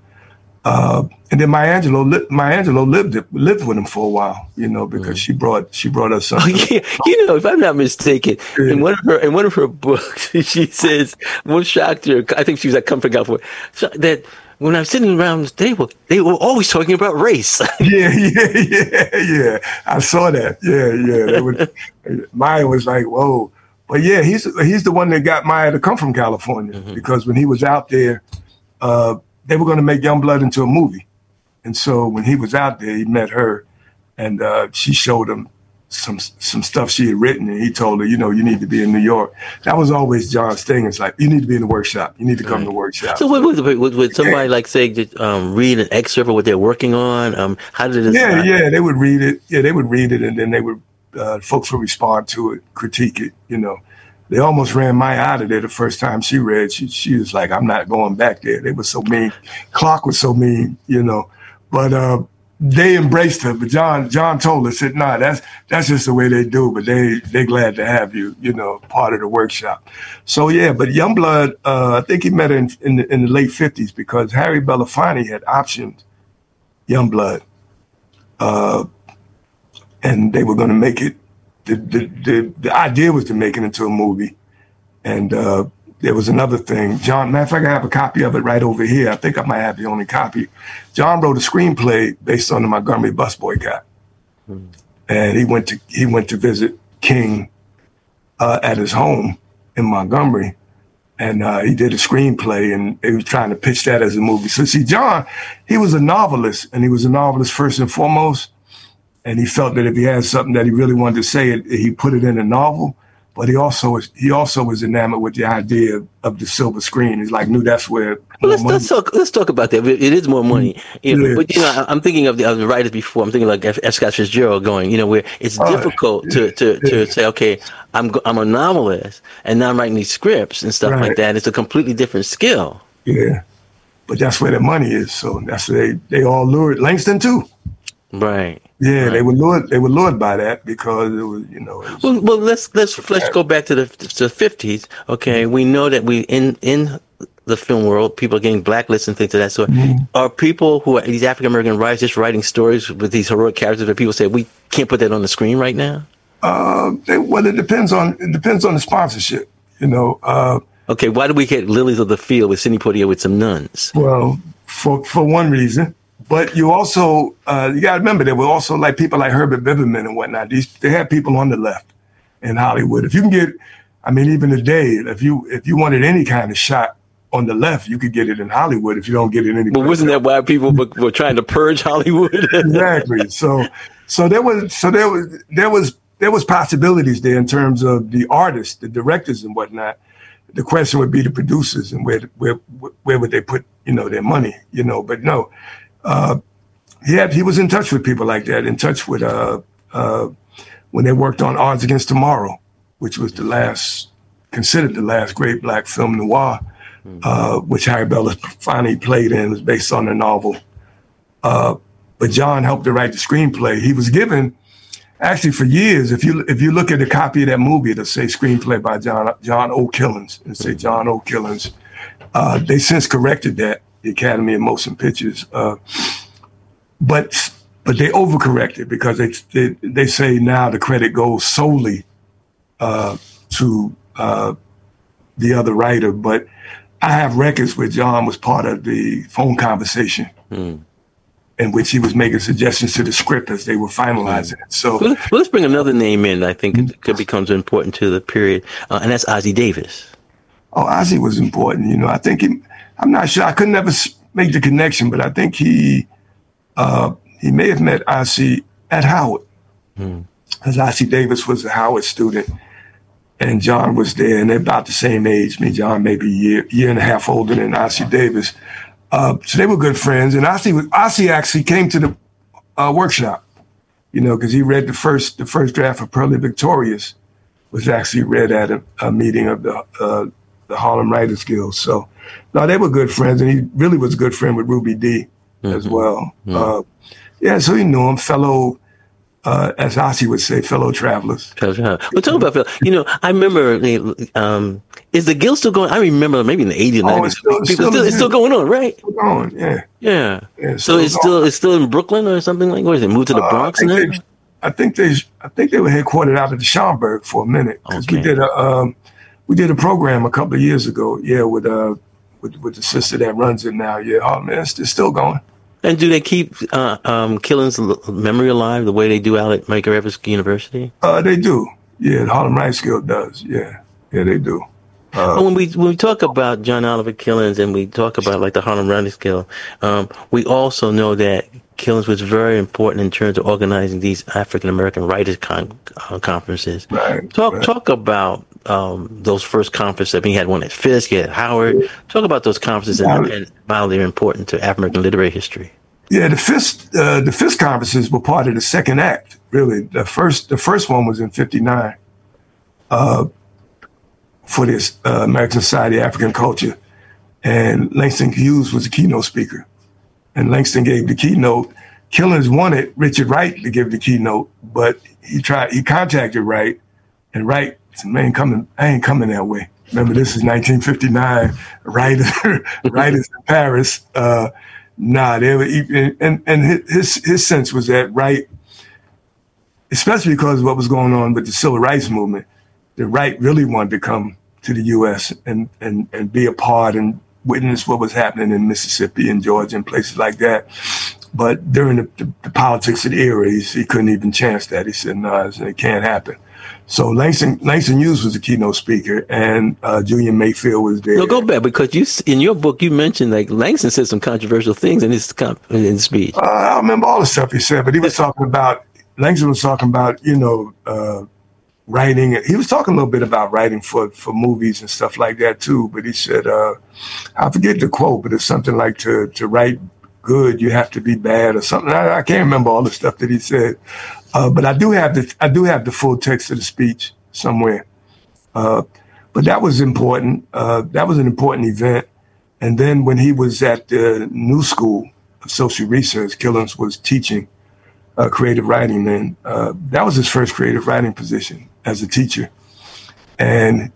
Uh, and then Maya Angelou, li- Maya Angelou lived lived with him for a while, you know, because mm. she brought she brought us something. Oh, yeah. You know, if I'm not mistaken, yeah. in one of her in one of her books, she says, what shocked her, I think she was at Comfort California, so that when I was sitting around the table, they were always talking about race. yeah, yeah, yeah, yeah. I saw that. Yeah, yeah. They would, Maya was like, whoa. But yeah, he's he's the one that got Maya to come from California mm-hmm. because when he was out there, uh, they were going to make Youngblood into a movie. And so when he was out there, he met her and uh, she showed him some some stuff she had written, and he told her, you know, you need to be in New York. That was always John's thing. It's like, you need to be in the workshop. You need to come right. to the workshop. So would, would, would, would somebody yeah. like say, um, read an excerpt of what they're working on? Um, how did it? Yeah, yeah, they would read it. Yeah, they would read it, and then they would, uh, folks would respond to it, critique it. You know, they almost ran Maya out of there the first time she read. She she was like, I'm not going back there. They were so mean. Clark was so mean, you know, but. Uh, They embraced her, but John John told us that nah, that's that's just the way they do. But they they glad to have you, you know, part of the workshop. So yeah, but Youngblood, uh, I think he met her in in the, in the late fifties because Harry Belafonte had optioned Youngblood, uh, and they were going to make it. The, the the the idea was to make it into a movie, and uh, there was another thing. John, matter of fact, I have a copy of it right over here. I think I might have the only copy. John wrote a screenplay based on the Montgomery bus boycott. Hmm. And he went to he went to visit King uh, at his home in Montgomery. And uh, he did a screenplay, and he was trying to pitch that as a movie. So see, John, he was a novelist, and he was a novelist first and foremost. And he felt that if he had something that he really wanted to say, it, he put it in a novel. but he also was he also was enamored with the idea of, of the silver screen. He's like knew that's where. Well, let's let's talk let's talk about that. It is more money, you know, yeah. but you know, I, I'm thinking of the other writers before. I'm thinking like F. F. Scott Fitzgerald going, you know, where it's Oh, difficult yeah, to to, yeah. to say, okay, I'm go- I'm a novelist, and now I'm writing these scripts and stuff Right. like that. It's a completely different skill. Yeah, but that's where the money is. So that's where they they all lured Langston too. Right. Yeah, Right. they were lured. They were lured by that because it was, you know. It was, Well, well, let's let's let's go back to the to the fifties. Okay, we know that we in in the film world, people are getting blacklisted and things of that sort. Mm-hmm. Are people who are these African American writers just writing stories with these heroic characters that people say we can't put that on the screen right now? uh, they, well, it depends on it depends on the sponsorship. You know. Uh, Okay, why do we get Lilies of the Field with Sidney Poitier with some nuns? well, for for one reason, but you also uh, you got to remember there were also like people like Herbert Biberman and whatnot. These they had people on the left in Hollywood. If you can get, I mean, even today, if you if you wanted any kind of shot on the left, you could get it in Hollywood. If you don't get it anywhere, But wasn't that why people were, were trying to purge Hollywood? Exactly. So so there was so there was there was there was possibilities there in terms of the artists, the directors, and whatnot. The question would be the producers and where where where would they put you know their money, you know? But no, uh, he had he was in touch with people like that, in touch with uh, uh, when they worked on Odds Against Tomorrow, which was the last considered the last great black film noir, uh, which Harry Belafonte played in. It was based on a novel, uh, but John helped to write the screenplay. He was given. Actually, for years, if you if you look at a copy of that movie, it'll say screenplay by John John O. Killens and say John O. Killens. Uh, they since corrected that, the Academy of Motion Pictures, uh, but but they overcorrected because they they, they say now the credit goes solely uh, to uh, the other writer. But I have records where John was part of the phone conversation. Mm. In which he was making suggestions to the script as they were finalizing it. So well, let's bring another name in. I think it could become important to the period, uh, and that's Ossie Davis. Oh, Ossie was important. You know, I think he. I'm not sure. I could never make the connection, but I think he uh, he may have met Ossie at Howard, because hmm. Ossie Davis was a Howard student, and John was there, and they're about the same age. Me, John, maybe a year year and a half older than Ossie Davis. Uh, so they were good friends, and Ossie, was, Ossie actually came to the uh, workshop, you know, because he read the first the first draft of Pearly Victorious was actually read at a, a meeting of the uh, the Harlem Writers Guild. So, no, they were good friends, and he really was a good friend with Ruby Dee mm-hmm. as well. Mm-hmm. Uh, yeah, so he knew him, fellow. Uh, as Ossie would say, fellow travelers. Well, talk about, you know, I remember, um, is the Guild still going? I remember maybe in the eighties or nineties. Oh, it's, still, still, it's still going on, right? Still going, yeah. Yeah. yeah so it's still it's still in Brooklyn or something like, what is it, moved to the Bronx uh, I now? They, I think they I think they were headquartered out of the Schomburg for a minute. Because okay. we did a um, we did a program a couple of years ago, yeah, with uh with, with the sister that runs it now. Yeah, oh man, it's, it's still going. And do they keep uh, um, Killens' memory alive the way they do out at Medgar Evers University? Uh, they do. Yeah, the Harlem Writers Guild does. Yeah, yeah, they do. Uh, when we when we talk about John Oliver Killens and we talk about like the Harlem Writers Guild, um, we also know that Killens was very important in terms of organizing these African American writers con- uh, conferences. Right, talk right. talk about um, those first conferences. I mean, he had one at Fisk, he had Howard. Talk about those conferences and, and how they're important to African American literary history. Yeah, the Fisk uh, the Fisk conferences were part of the second act. Really, the first the first one was in fifty-nine. Uh, for this uh, American Society of African Culture. And Langston Hughes was the keynote speaker. And Langston gave the keynote. Killens wanted Richard Wright to give the keynote, but he tried, he contacted Wright, and Wright said, man, coming, I ain't coming that way. Remember, this is nineteen fifty-nine, Wright, Wright is in Paris. Uh, nah, they were, and, and his, his sense was that Wright, especially because of what was going on with the Civil Rights Movement, that Wright really wanted to come to the U S and, and, and be a part and witness what was happening in Mississippi and Georgia and places like that. But during the, the, the politics of the era, he, he couldn't even chance that. He said, no, it can't happen. So Langston, Langston Hughes was the keynote speaker, and uh, Julian Mayfield was there. No, go back, because you in your book, you mentioned like Langston said some controversial things in his, in his speech. Uh, I don't remember all the stuff he said, but he was talking about, Langston was talking about, you know, uh, writing. He was talking a little bit about writing for, for movies and stuff like that too. But he said, uh, I forget the quote, but it's something like to to write good, you have to be bad or something. I, I can't remember all the stuff that he said, uh, but I do have the I do have the full text of the speech somewhere. Uh, but that was important. Uh, that was an important event. And then when he was at the New School of Social Research, Killens was teaching uh, creative writing then. Uh, that was his first creative writing position as a teacher. And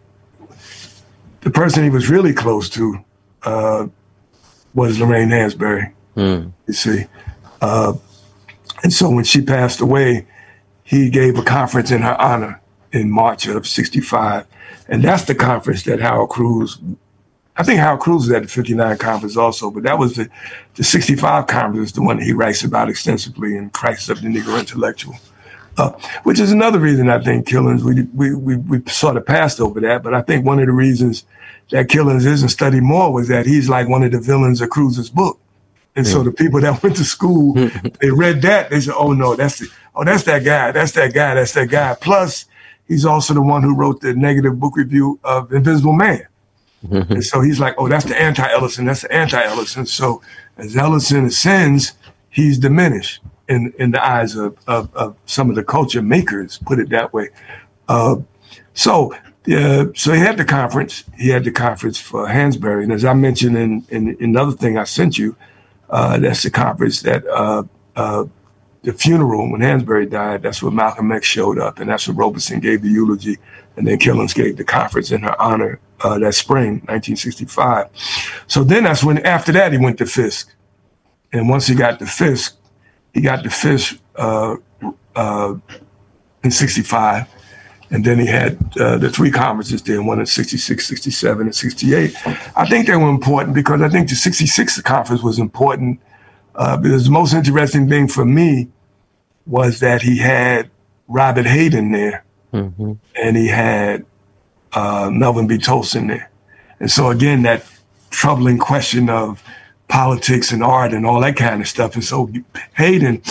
the person he was really close to uh, was Lorraine Hansberry, mm. you see. Uh, and so when she passed away, he gave a conference in her honor in March of sixty-five. And that's the conference that Harold Cruse, I think Harold Cruse was at the fifty-nine conference also, but that was the, the sixty-five conference, the one that he writes about extensively in Crisis of the Negro Intellectual. Uh, which is another reason I think Killens, we, we we we sort of passed over that, but I think one of the reasons that Killens isn't studied more was that he's like one of the villains of Cruse's book. And yeah. so the people that went to school, they read that, they said, oh no, that's the, oh, that's that guy, that's that guy, that's that guy. Plus, he's also the one who wrote the negative book review of Invisible Man. And so he's like, oh, that's the anti-Ellison, that's the anti-Ellison. So as Ellison ascends, he's diminished in, in the eyes of, of, of some of the culture makers, put it that way. Uh, so uh, so he had the conference. He had the conference for Hansberry. And as I mentioned in, in, in another thing I sent you, uh, that's the conference that uh, uh, the funeral when Hansberry died, that's where Malcolm X showed up. And that's where Robeson gave the eulogy. And then Killens gave the conference in her honor uh, that spring, nineteen sixty-five. So then that's when, after that, he went to Fisk. And once he got to Fisk, he got to Fisk uh, uh, in sixty-five. And then he had uh, the three conferences there, one in sixty-six, sixty-seven, and sixty-eight. I think they were important because I think the sixty-six conference was important uh, because the most interesting thing for me was that he had Robert Hayden there. Mm-hmm. And he had uh, Melvin B. Tolson there. And so, again, that troubling question of politics and art and all that kind of stuff. And so Hayden,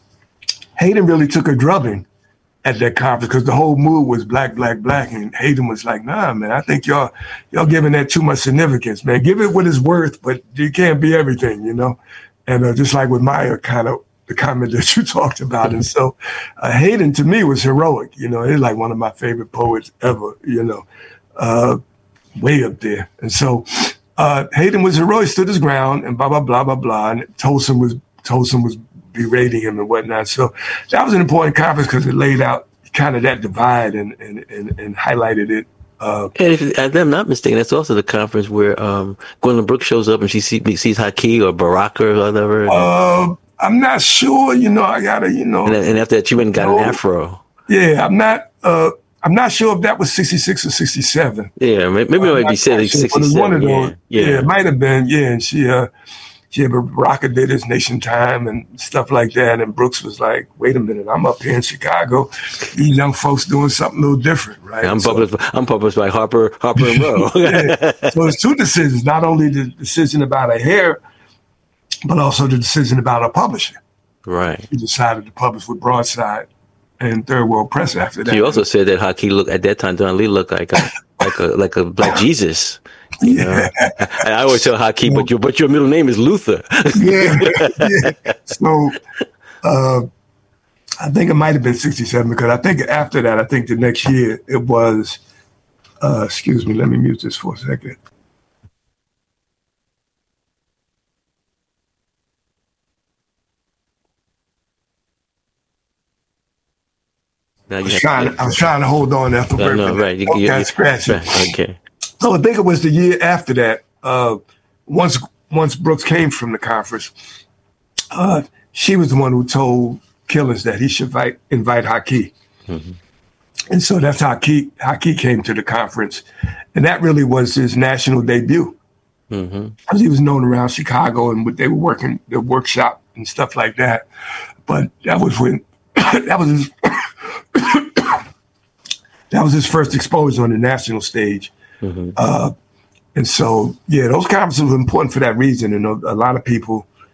Hayden really took a drubbing at that conference because the whole mood was black, black, black. And Hayden was like, nah, man, I think y'all, y'all giving that too much significance, man. Give it what it's worth, but you can't be everything, you know? And uh, just like with Maya, kind of, the comment that you talked about. And so uh, Hayden to me was heroic. You know, he's like one of my favorite poets ever, you know, uh, way up there. And so uh, Hayden was heroic, stood his ground and blah, blah, blah, blah, blah. And Tolson was, Tolson was berating him and whatnot. So that was an important conference because it laid out kind of that divide and, and, and, and highlighted it. Uh, and if I'm not mistaken, that's also the conference where um, Gwendolyn Brooks shows up and she see, sees Haki or Baraka or whatever. Uh, I'm not sure, you know, I gotta, you know. And, and after that, you went and got know, an afro. Yeah, I'm not, uh, I'm not sure if that was sixty-six or sixty-seven. Yeah, maybe it might be said like sixty-seven. It was one of those. Yeah, yeah. yeah, it might have been, yeah. And she, uh, she had Baraka did his Nation Time and stuff like that. And Brooks was like, wait a minute, I'm up here in Chicago. These young folks doing something a little different, right? I'm so, published, I'm published by Harper, Harper and Row. yeah. So it's two decisions, not only the decision about her hair, but also the decision about her publishing. Right. He decided to publish with Broadside and Third World Press after that. You also said that Haki looked at that time. Don Lee looked like a like a like a black Jesus. You yeah. know? I, I always tell Haki, but your but your middle name is Luther. yeah. yeah. So uh, I think it might have been sixty-seven because I think after that, I think the next year it was. Uh, excuse me. Let me mute this for a second. I was, trying, to, I was trying to hold on there. No, no, right. You, okay, you, scratch right. Okay. So I think it was the year after that. Uh, once once Brooks came from the conference, uh, she was the one who told Killens that he should invite, invite Haki. Mm-hmm. And so that's how Haki, Haki came to the conference. And that really was his national debut. Mm-hmm. Because he was known around Chicago and they were working the workshop and stuff like that. But that was when, that was his... that was his first exposure on the national stage. Mm-hmm. Uh, and so, yeah, those conferences were important for that reason. And a, a lot of people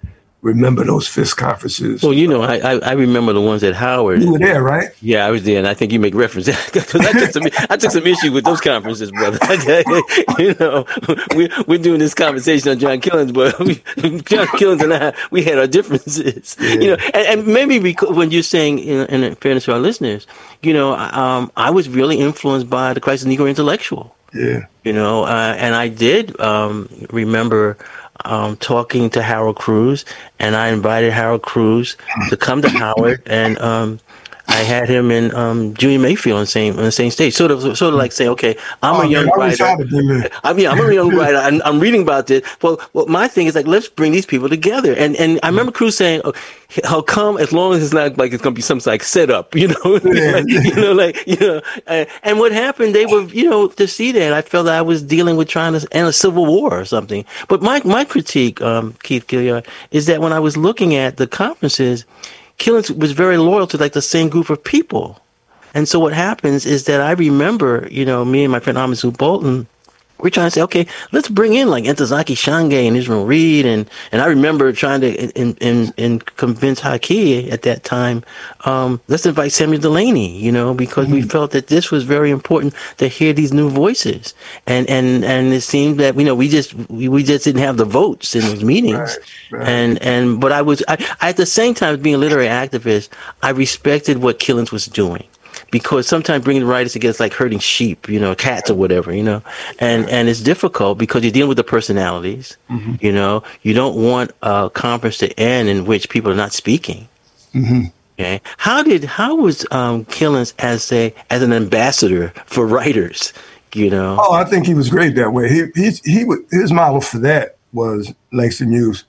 remember those FISC conferences. Well, you know, I, I I remember the ones at Howard. You were there, right? Yeah, I was there, and I think you make reference because I took some I took some issue with those conferences, brother. You know, we we're doing this conversation on John Killens, but we, John Killens and I we had our differences. Yeah. You know, and, and maybe because when you're saying, in, in fairness to our listeners, you know, um, I was really influenced by the Christ Negro Intellectual. Yeah. You know, uh, and I did um, remember. Um, talking to Harold Cruz, and I invited Harold Cruz to come to Howard, and um, I had him in um, Junior Mayfield on the same on the same stage, sort of sort of like saying, okay, I'm oh, a young man, writer. I mean, I'm a young writer. I'm, I'm reading about this. Well, well, my thing is like, let's bring these people together. And and I remember Cruz saying, oh, he'll come as long as it's not like it's going to be some like setup, you know, yeah. like, you know, like you know. Uh, and what happened? They were, you know, to see that I felt that I was dealing with trying to end a civil war or something. But my my critique, um, Keith Gilliard, is that when I was looking at the conferences, Killens was very loyal to like the same group of people. And so what happens is that I remember, you know, me and my friend Amisu Bolton, we're trying to say, okay, let's bring in like Ntozake Shange and Israel Reed. And, and I remember trying to in, in, in convince Haki at that time, um, let's invite Samuel Delaney, you know, because mm-hmm. we felt that this was very important to hear these new voices. And, and, and it seemed that, you know, we just, we, we just didn't have the votes in those meetings. Right, right. And, and, but I was, I, at the same time, being a literary activist, I respected what Killens was doing. Because sometimes bringing writers together is like herding sheep, you know, cats or whatever, you know, and and it's difficult because you're dealing with the personalities, mm-hmm. you know. You don't want a conference to end in which people are not speaking. Mm-hmm. Okay, how did how was um, Killens as a as an ambassador for writers, you know? Oh, I think he was great that way. He he he would, his model for that was Langston Hughes,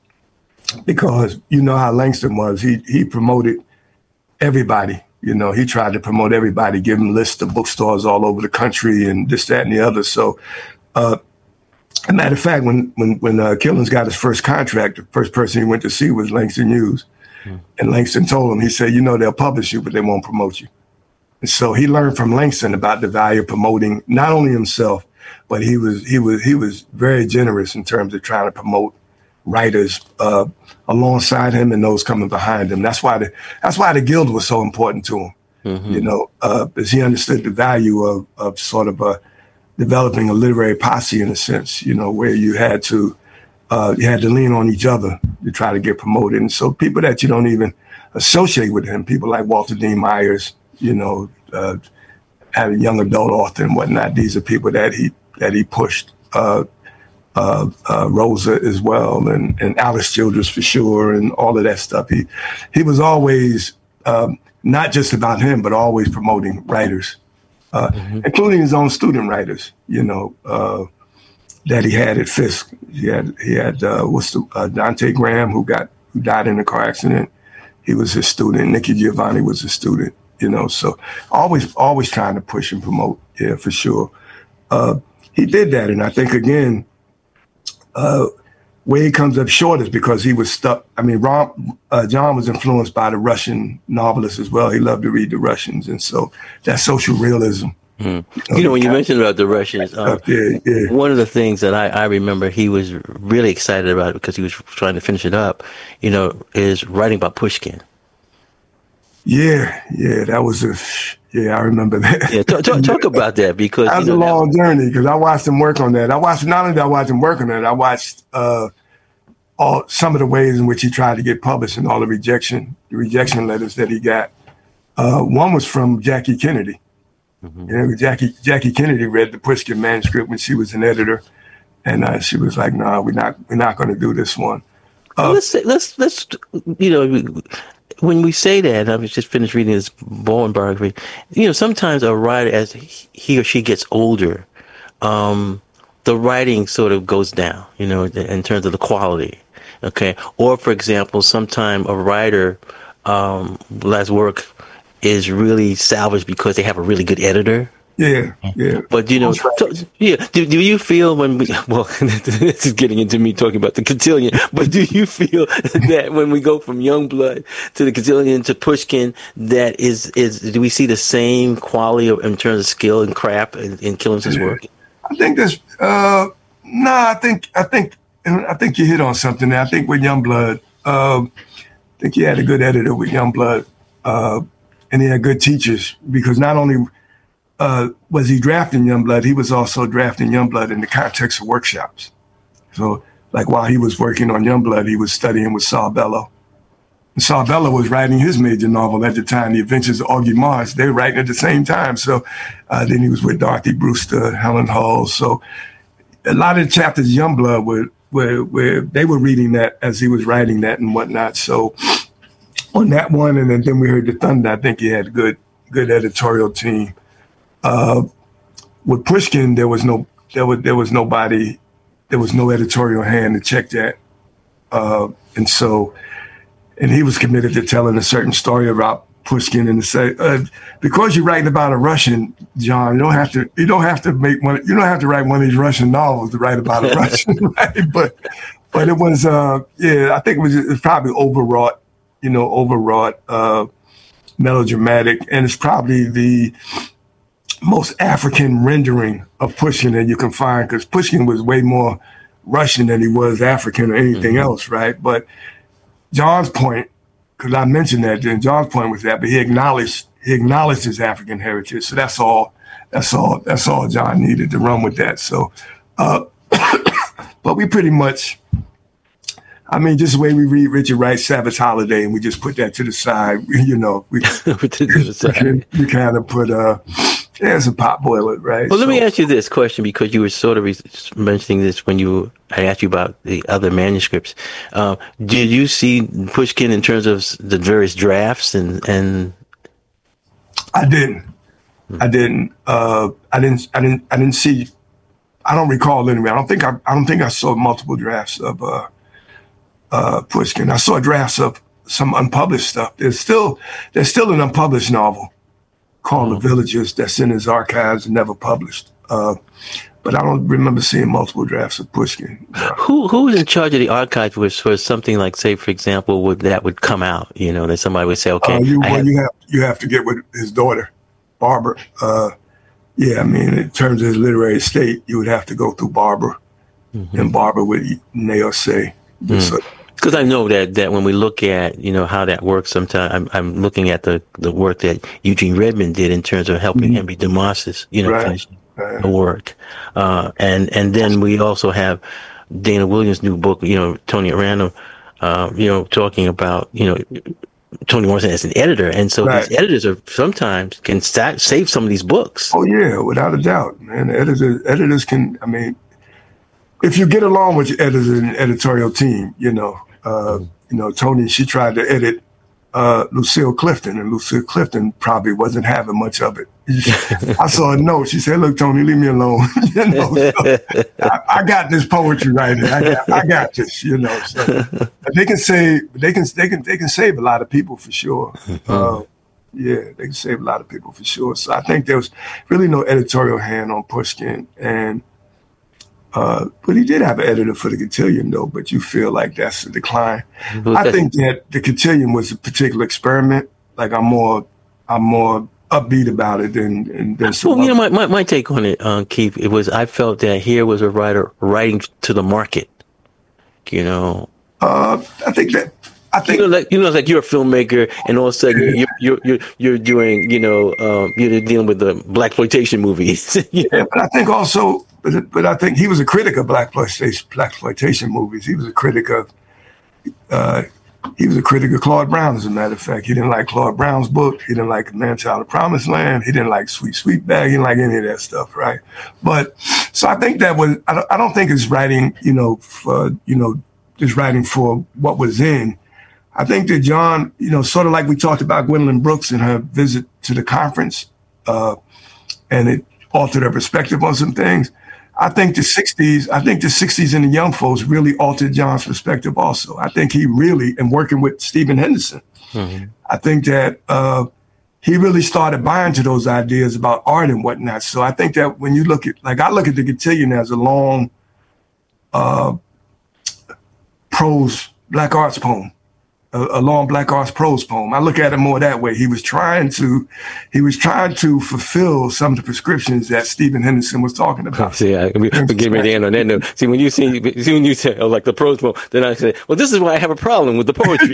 because you know how Langston was. He he promoted everybody. You know, he tried to promote everybody, give them lists of bookstores all over the country and this, that, and the other. So, uh, as a matter of fact, when when when uh, Killens got his first contract, the first person he went to see was Langston Hughes. Mm. And Langston told him, he said, you know, they'll publish you, but they won't promote you. And so he learned from Langston about the value of promoting not only himself, but he was he was he was very generous in terms of trying to promote writers uh, alongside him and those coming behind him. That's why the that's why the Guild was so important to him. Mm-hmm. You know, uh, because he understood the value of of sort of a developing a literary posse in a sense. You know, where you had to uh, you had to lean on each other to try to get promoted. And so people that you don't even associate with him, people like Walter Dean Myers, you know, uh, had a young adult author and whatnot. These are people that he that he pushed. Uh, Uh, uh, Rosa as well, and, and Alice Childress for sure, and all of that stuff. He he was always um, not just about him, but always promoting writers, uh, mm-hmm. including his own student writers. You know uh, that he had at Fisk. He had he had uh, what's the, uh, Dante Graham, who got who died in a car accident. He was his student. Nikki Giovanni was a student. You know, so always always trying to push and promote. Yeah, for sure. Uh, he did that, and I think again. Uh, where he comes up short is because he was stuck. I mean, Ron, uh, John was influenced by the Russian novelists as well. He loved to read the Russians. And so that social realism. Mm. You know, you know when you mentioned about the Russians, um, yeah, yeah. one of the things that I, I remember he was really excited about because he was trying to finish it up, you know, is writing about Pushkin. Yeah, yeah, that was a, yeah, I remember that. Yeah, talk, talk, talk about that because that was you know, a long that, journey because I watched him work on that. I watched not only did I watch him work on it, I watched uh, all some of the ways in which he tried to get published and all the rejection, the rejection letters that he got. Uh, one was from Jackie Kennedy. Mm-hmm. You know, Jackie Jackie Kennedy read the Pushkin manuscript when she was an editor, and uh, she was like, "No, nah, we're not, we're not going to do this one." Uh, well, let's say, let's let's you know. When we say that, I was just finished reading this Bowen biography. You know, sometimes a writer, as he or she gets older, um, the writing sort of goes down. You know, in terms of the quality. Okay, or for example, sometimes a writer, um, last work is really salvaged because they have a really good editor. Yeah, yeah. But, you know, so, yeah, do, do you feel when we, well, this is getting into me talking about the cotillion, but do you feel that when we go from Youngblood to the cotillion to Pushkin, that is, is do we see the same quality of, in terms of skill and craft in, in Killens' work? I think that's, uh, no, nah, I think, I think, I think you hit on something there. I think with Youngblood, Uh, I think he had a good editor with Youngblood, uh, and he had good teachers because not only uh, was he drafting Youngblood, he was also drafting Youngblood in the context of workshops. So, like while he was working on Youngblood, he was studying with Saul Bellow. And Saul Bellow was writing his major novel at the time, The Adventures of Augie Mars. They were writing at the same time. So uh, then he was with Dorothy Brewster, Helen Hull. So a lot of the chapters of Youngblood were where where they were reading that as he was writing that and whatnot. So on that one, and then, then we heard The Thunder, I think he had a good good editorial team. Uh, with Pushkin, there was no there was there was nobody, there was no editorial hand to check that. Uh, and so and he was committed to telling a certain story about Pushkin and to say, uh, because you're writing about a Russian, John, you don't have to, you don't have to make one, you don't have to write one of these Russian novels to write about a Russian, right? But, but it was, uh, yeah, I think it was, it was probably overwrought, you know, overwrought, uh, melodramatic. And it's probably the most African rendering of Pushkin that you can find, because Pushkin was way more Russian than he was African or anything mm-hmm. else, right? But John's point, because I mentioned that, then John's point was that, but he acknowledged he acknowledged his African heritage. So that's all. That's all. That's all John needed to run with that. So, uh, but we pretty much, I mean, just the way we read Richard Wright's Savage Holiday, and we just put that to the side. You know, we we, we kind of put uh, yeah, it's a pot boiler, right? Well, let so, me ask you this question, because you were sort of re- mentioning this when you I asked you about the other manuscripts. Uh, did you see Pushkin in terms of the various drafts and and? I didn't. Hmm. I didn't. Uh, I didn't. I didn't. I didn't see. I don't recall anyway. I don't think I. I don't think I saw multiple drafts of uh, uh, Pushkin. I saw drafts of some unpublished stuff. There's still there's still an unpublished novel called mm-hmm. The Villagers that's in his archives and never published. Uh, but I don't remember seeing multiple drafts of Pushkin. Uh, Who who's in charge of the archive for, for something like, say, for example, would that would come out? You know, that somebody would say, okay, uh, you, well, have- you have you have to get with his daughter, Barbara. Uh, yeah, I mean, in terms of his literary estate, you would have to go through Barbara, mm-hmm. and Barbara would nail say. Mm. So, because I know that, that when we look at, you know, how that works, sometimes I'm, I'm looking at the, the work that Eugene Redmond did in terms of helping mm-hmm. Henry DeMossis, you know, right. finish right. the work. Uh, and, and then we also have Dana Williams' new book, you know, Tony Arano, uh, you know, talking about, you know, Toni Morrison as an editor. And so right. these editors are sometimes can st- save some of these books. Oh, yeah, without a doubt, man. Editors, editors can, I mean, if you get along with your editor and editorial team, you know, Uh, you know, Toni, she tried to edit uh, Lucille Clifton, and Lucille Clifton probably wasn't having much of it. I saw a note. She said, "Look, Toni, leave me alone. you know, so I, I got this poetry writing. I got, I got this. You know, so they can save. They can. They can. They can save a lot of people for sure. Uh, yeah, they can save a lot of people for sure. So I think there was really no editorial hand on Pushkin, and. Uh, but he did have an editor for the Cotillion, though. But you feel like that's a decline. I think that the Cotillion was a particular experiment. Like I'm more, I'm more upbeat about it than. than some well, you know, my, my my take on it, uh, Keith, it was I felt that here was a writer writing to the market. You know, uh, I think that. I think you know, like you know, like you're a filmmaker, and all of a sudden yeah. you're, you're you're you're doing, you know, um, you're dealing with the blaxploitation movies. you know? Yeah, but I think also. But, but I think he was a critic of black blaxploitation movies. He was a critic of uh, he was a critic of Claude Brown, as a matter of fact. He didn't like Claude Brown's book. He didn't like Man Child of Promised Land. He didn't like Sweet Sweetback. He didn't like any of that stuff, right? But so I think that was I don't, I don't think it's writing, you know, for, you know, just writing for what was in. I think that John, you know, sort of like we talked about Gwendolyn Brooks and her visit to the conference, uh, and it altered her perspective on some things. I think the sixties, I think the sixties and the young folks really altered John's perspective also. I think he really, and working with Stephen Henderson, mm-hmm. I think that uh, he really started buying to those ideas about art and whatnot. So I think that when you look at, like I look at the Cotillion as a long uh, prose black arts poem. a, a long Black Arts prose poem. I look at it more that way. He was trying to, he was trying to fulfill some of the prescriptions that Stephen Henderson was talking about. See, I, we, we're getting ready to end on that note. See, when you see, see when you say, oh, like the prose poem, then I say, well, this is why I have a problem with the poetry.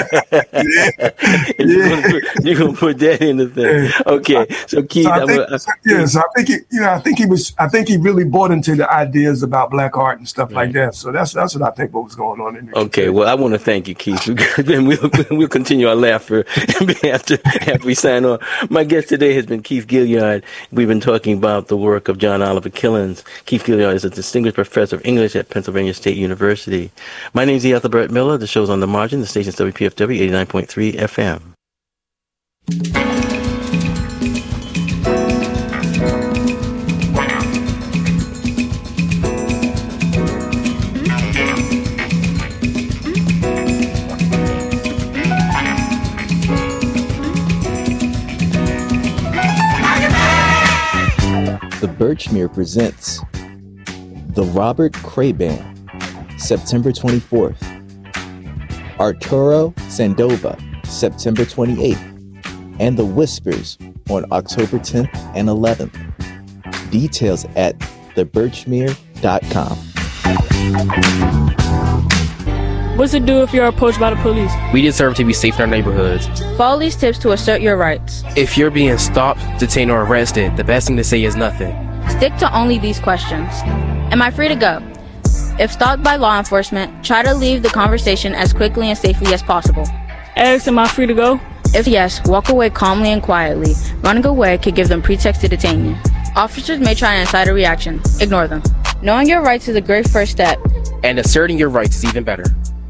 yeah. You're gonna put, you're gonna put that in the thing. Okay, so Keith, so I think, I, yeah, so I think he, you know, I think he was, I think he really bought into the ideas about Black art and stuff right. like that. So that's that's what I think what was going on in there. Okay, well, I want to thank you, Keith. Then we'll we'll continue our laughter after after we sign on. My guest today has been Keith Gilyard. We've been talking about the work of John Oliver Killens. Keith Gilyard is a distinguished professor of English at Pennsylvania State University. My name is E. Ethelbert Miller. The show's On the Margin. The station's W P F W eighty-nine point three F M. The Birchmere presents The Robert Cray Band, September twenty-fourth. Arturo Sandova, September twenty-eighth. And The Whispers on October tenth and eleventh. Details at the birchmere dot com. What's it do if you're approached by the police? We deserve to be safe in our neighborhoods. Follow these tips to assert your rights. If you're being stopped, detained, or arrested, the best thing to say is nothing. Stick to only these questions. Am I free to go? If stopped by law enforcement, try to leave the conversation as quickly and safely as possible. Ask, am I free to go? If yes, walk away calmly and quietly. Running away could give them pretext to detain you. Officers may try and incite a reaction. Ignore them. Knowing your rights is a great first step. And asserting your rights is even better.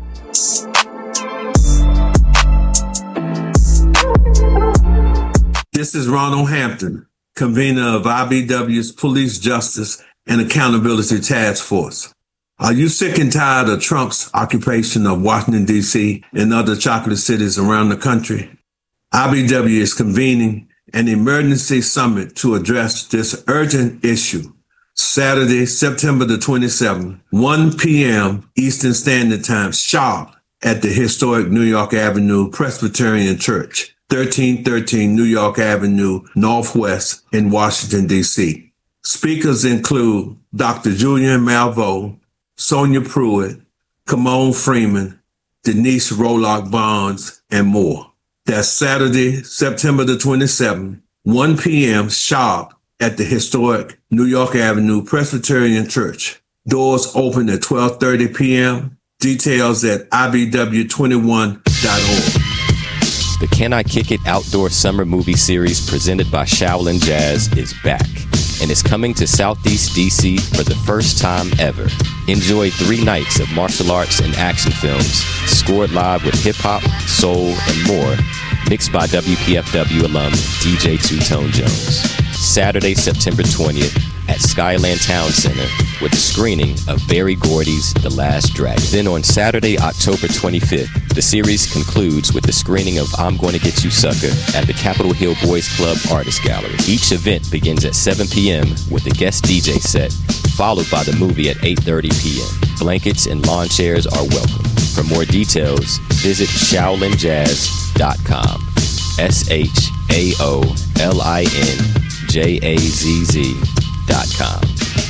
This is Ronald Hampton, convener of I B W's Police Justice and Accountability Task Force. Are you sick and tired of Trump's occupation of Washington, D C and other chocolate cities around the country? I B W is convening an emergency summit to address this urgent issue. Saturday, September the twenty-seventh, one p.m. Eastern Standard Time, sharp at the historic New York Avenue Presbyterian Church, thirteen thirteen New York Avenue, Northwest in Washington, D C. Speakers include Doctor Julian Malveaux, Sonia Pruitt, Kamon Freeman, Denise Rolock Bonds, and more. That's Saturday, September the twenty-seventh, one p.m. sharp at the historic New York Avenue Presbyterian Church. Doors open at twelve thirty p.m. Details at I B W twenty-one dot org. The Can I Kick It Outdoor Summer Movie Series presented by Shaolin Jazz is back and is coming to Southeast D C for the first time ever. Enjoy three nights of martial arts and action films scored live with hip-hop, soul, and more, mixed by W P F W alum D J Two-Tone Jones. Saturday, September twentieth at Skyland Town Center with a screening of Barry Gordy's The Last Dragon. Then on Saturday, October twenty-fifth, the series concludes with the screening of I'm Gonna Get You Sucker at the Capitol Hill Boys Club Artist Gallery. Each event begins at seven p.m. with a guest D J set, followed by the movie at eight thirty p.m. Blankets and lawn chairs are welcome. For more details, visit shaolin jazz dot com. S H A O L I N J A Z Z dot com.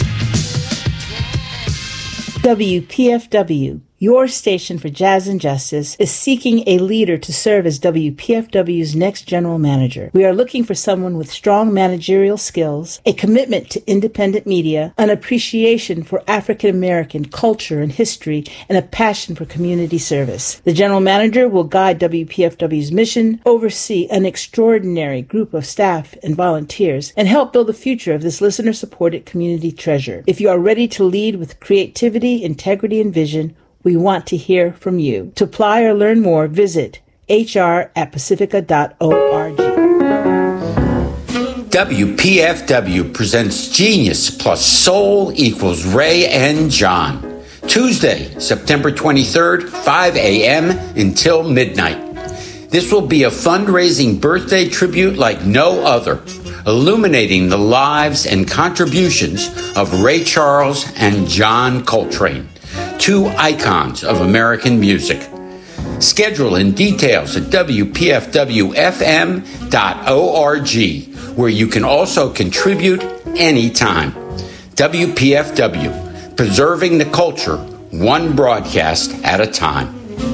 W P F W, your station for jazz and justice, is seeking a leader to serve as W P F W's next general manager. We are looking for someone with strong managerial skills, a commitment to independent media, an appreciation for African American culture and history, and a passion for community service. The general manager will guide W P F W's mission, oversee an extraordinary group of staff and volunteers, and help build the future of this listener-supported community treasure. If you are ready to lead with creativity, integrity, and vision, we want to hear from you. To apply or learn more, visit h r at pacifica dot org. W P F W presents Genius plus Soul equals Ray and John. Tuesday, September twenty-third, five a.m. until midnight. This will be a fundraising birthday tribute like no other, illuminating the lives and contributions of Ray Charles and John Coltrane, two icons of American music. Schedule and details at w p f w f m dot org, where you can also contribute anytime. W P F W, preserving the culture, one broadcast at a time.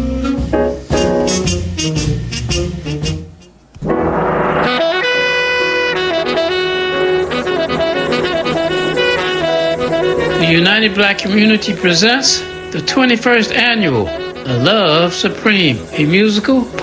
The United Black Community presents the twenty-first Annual Love Supreme, a musical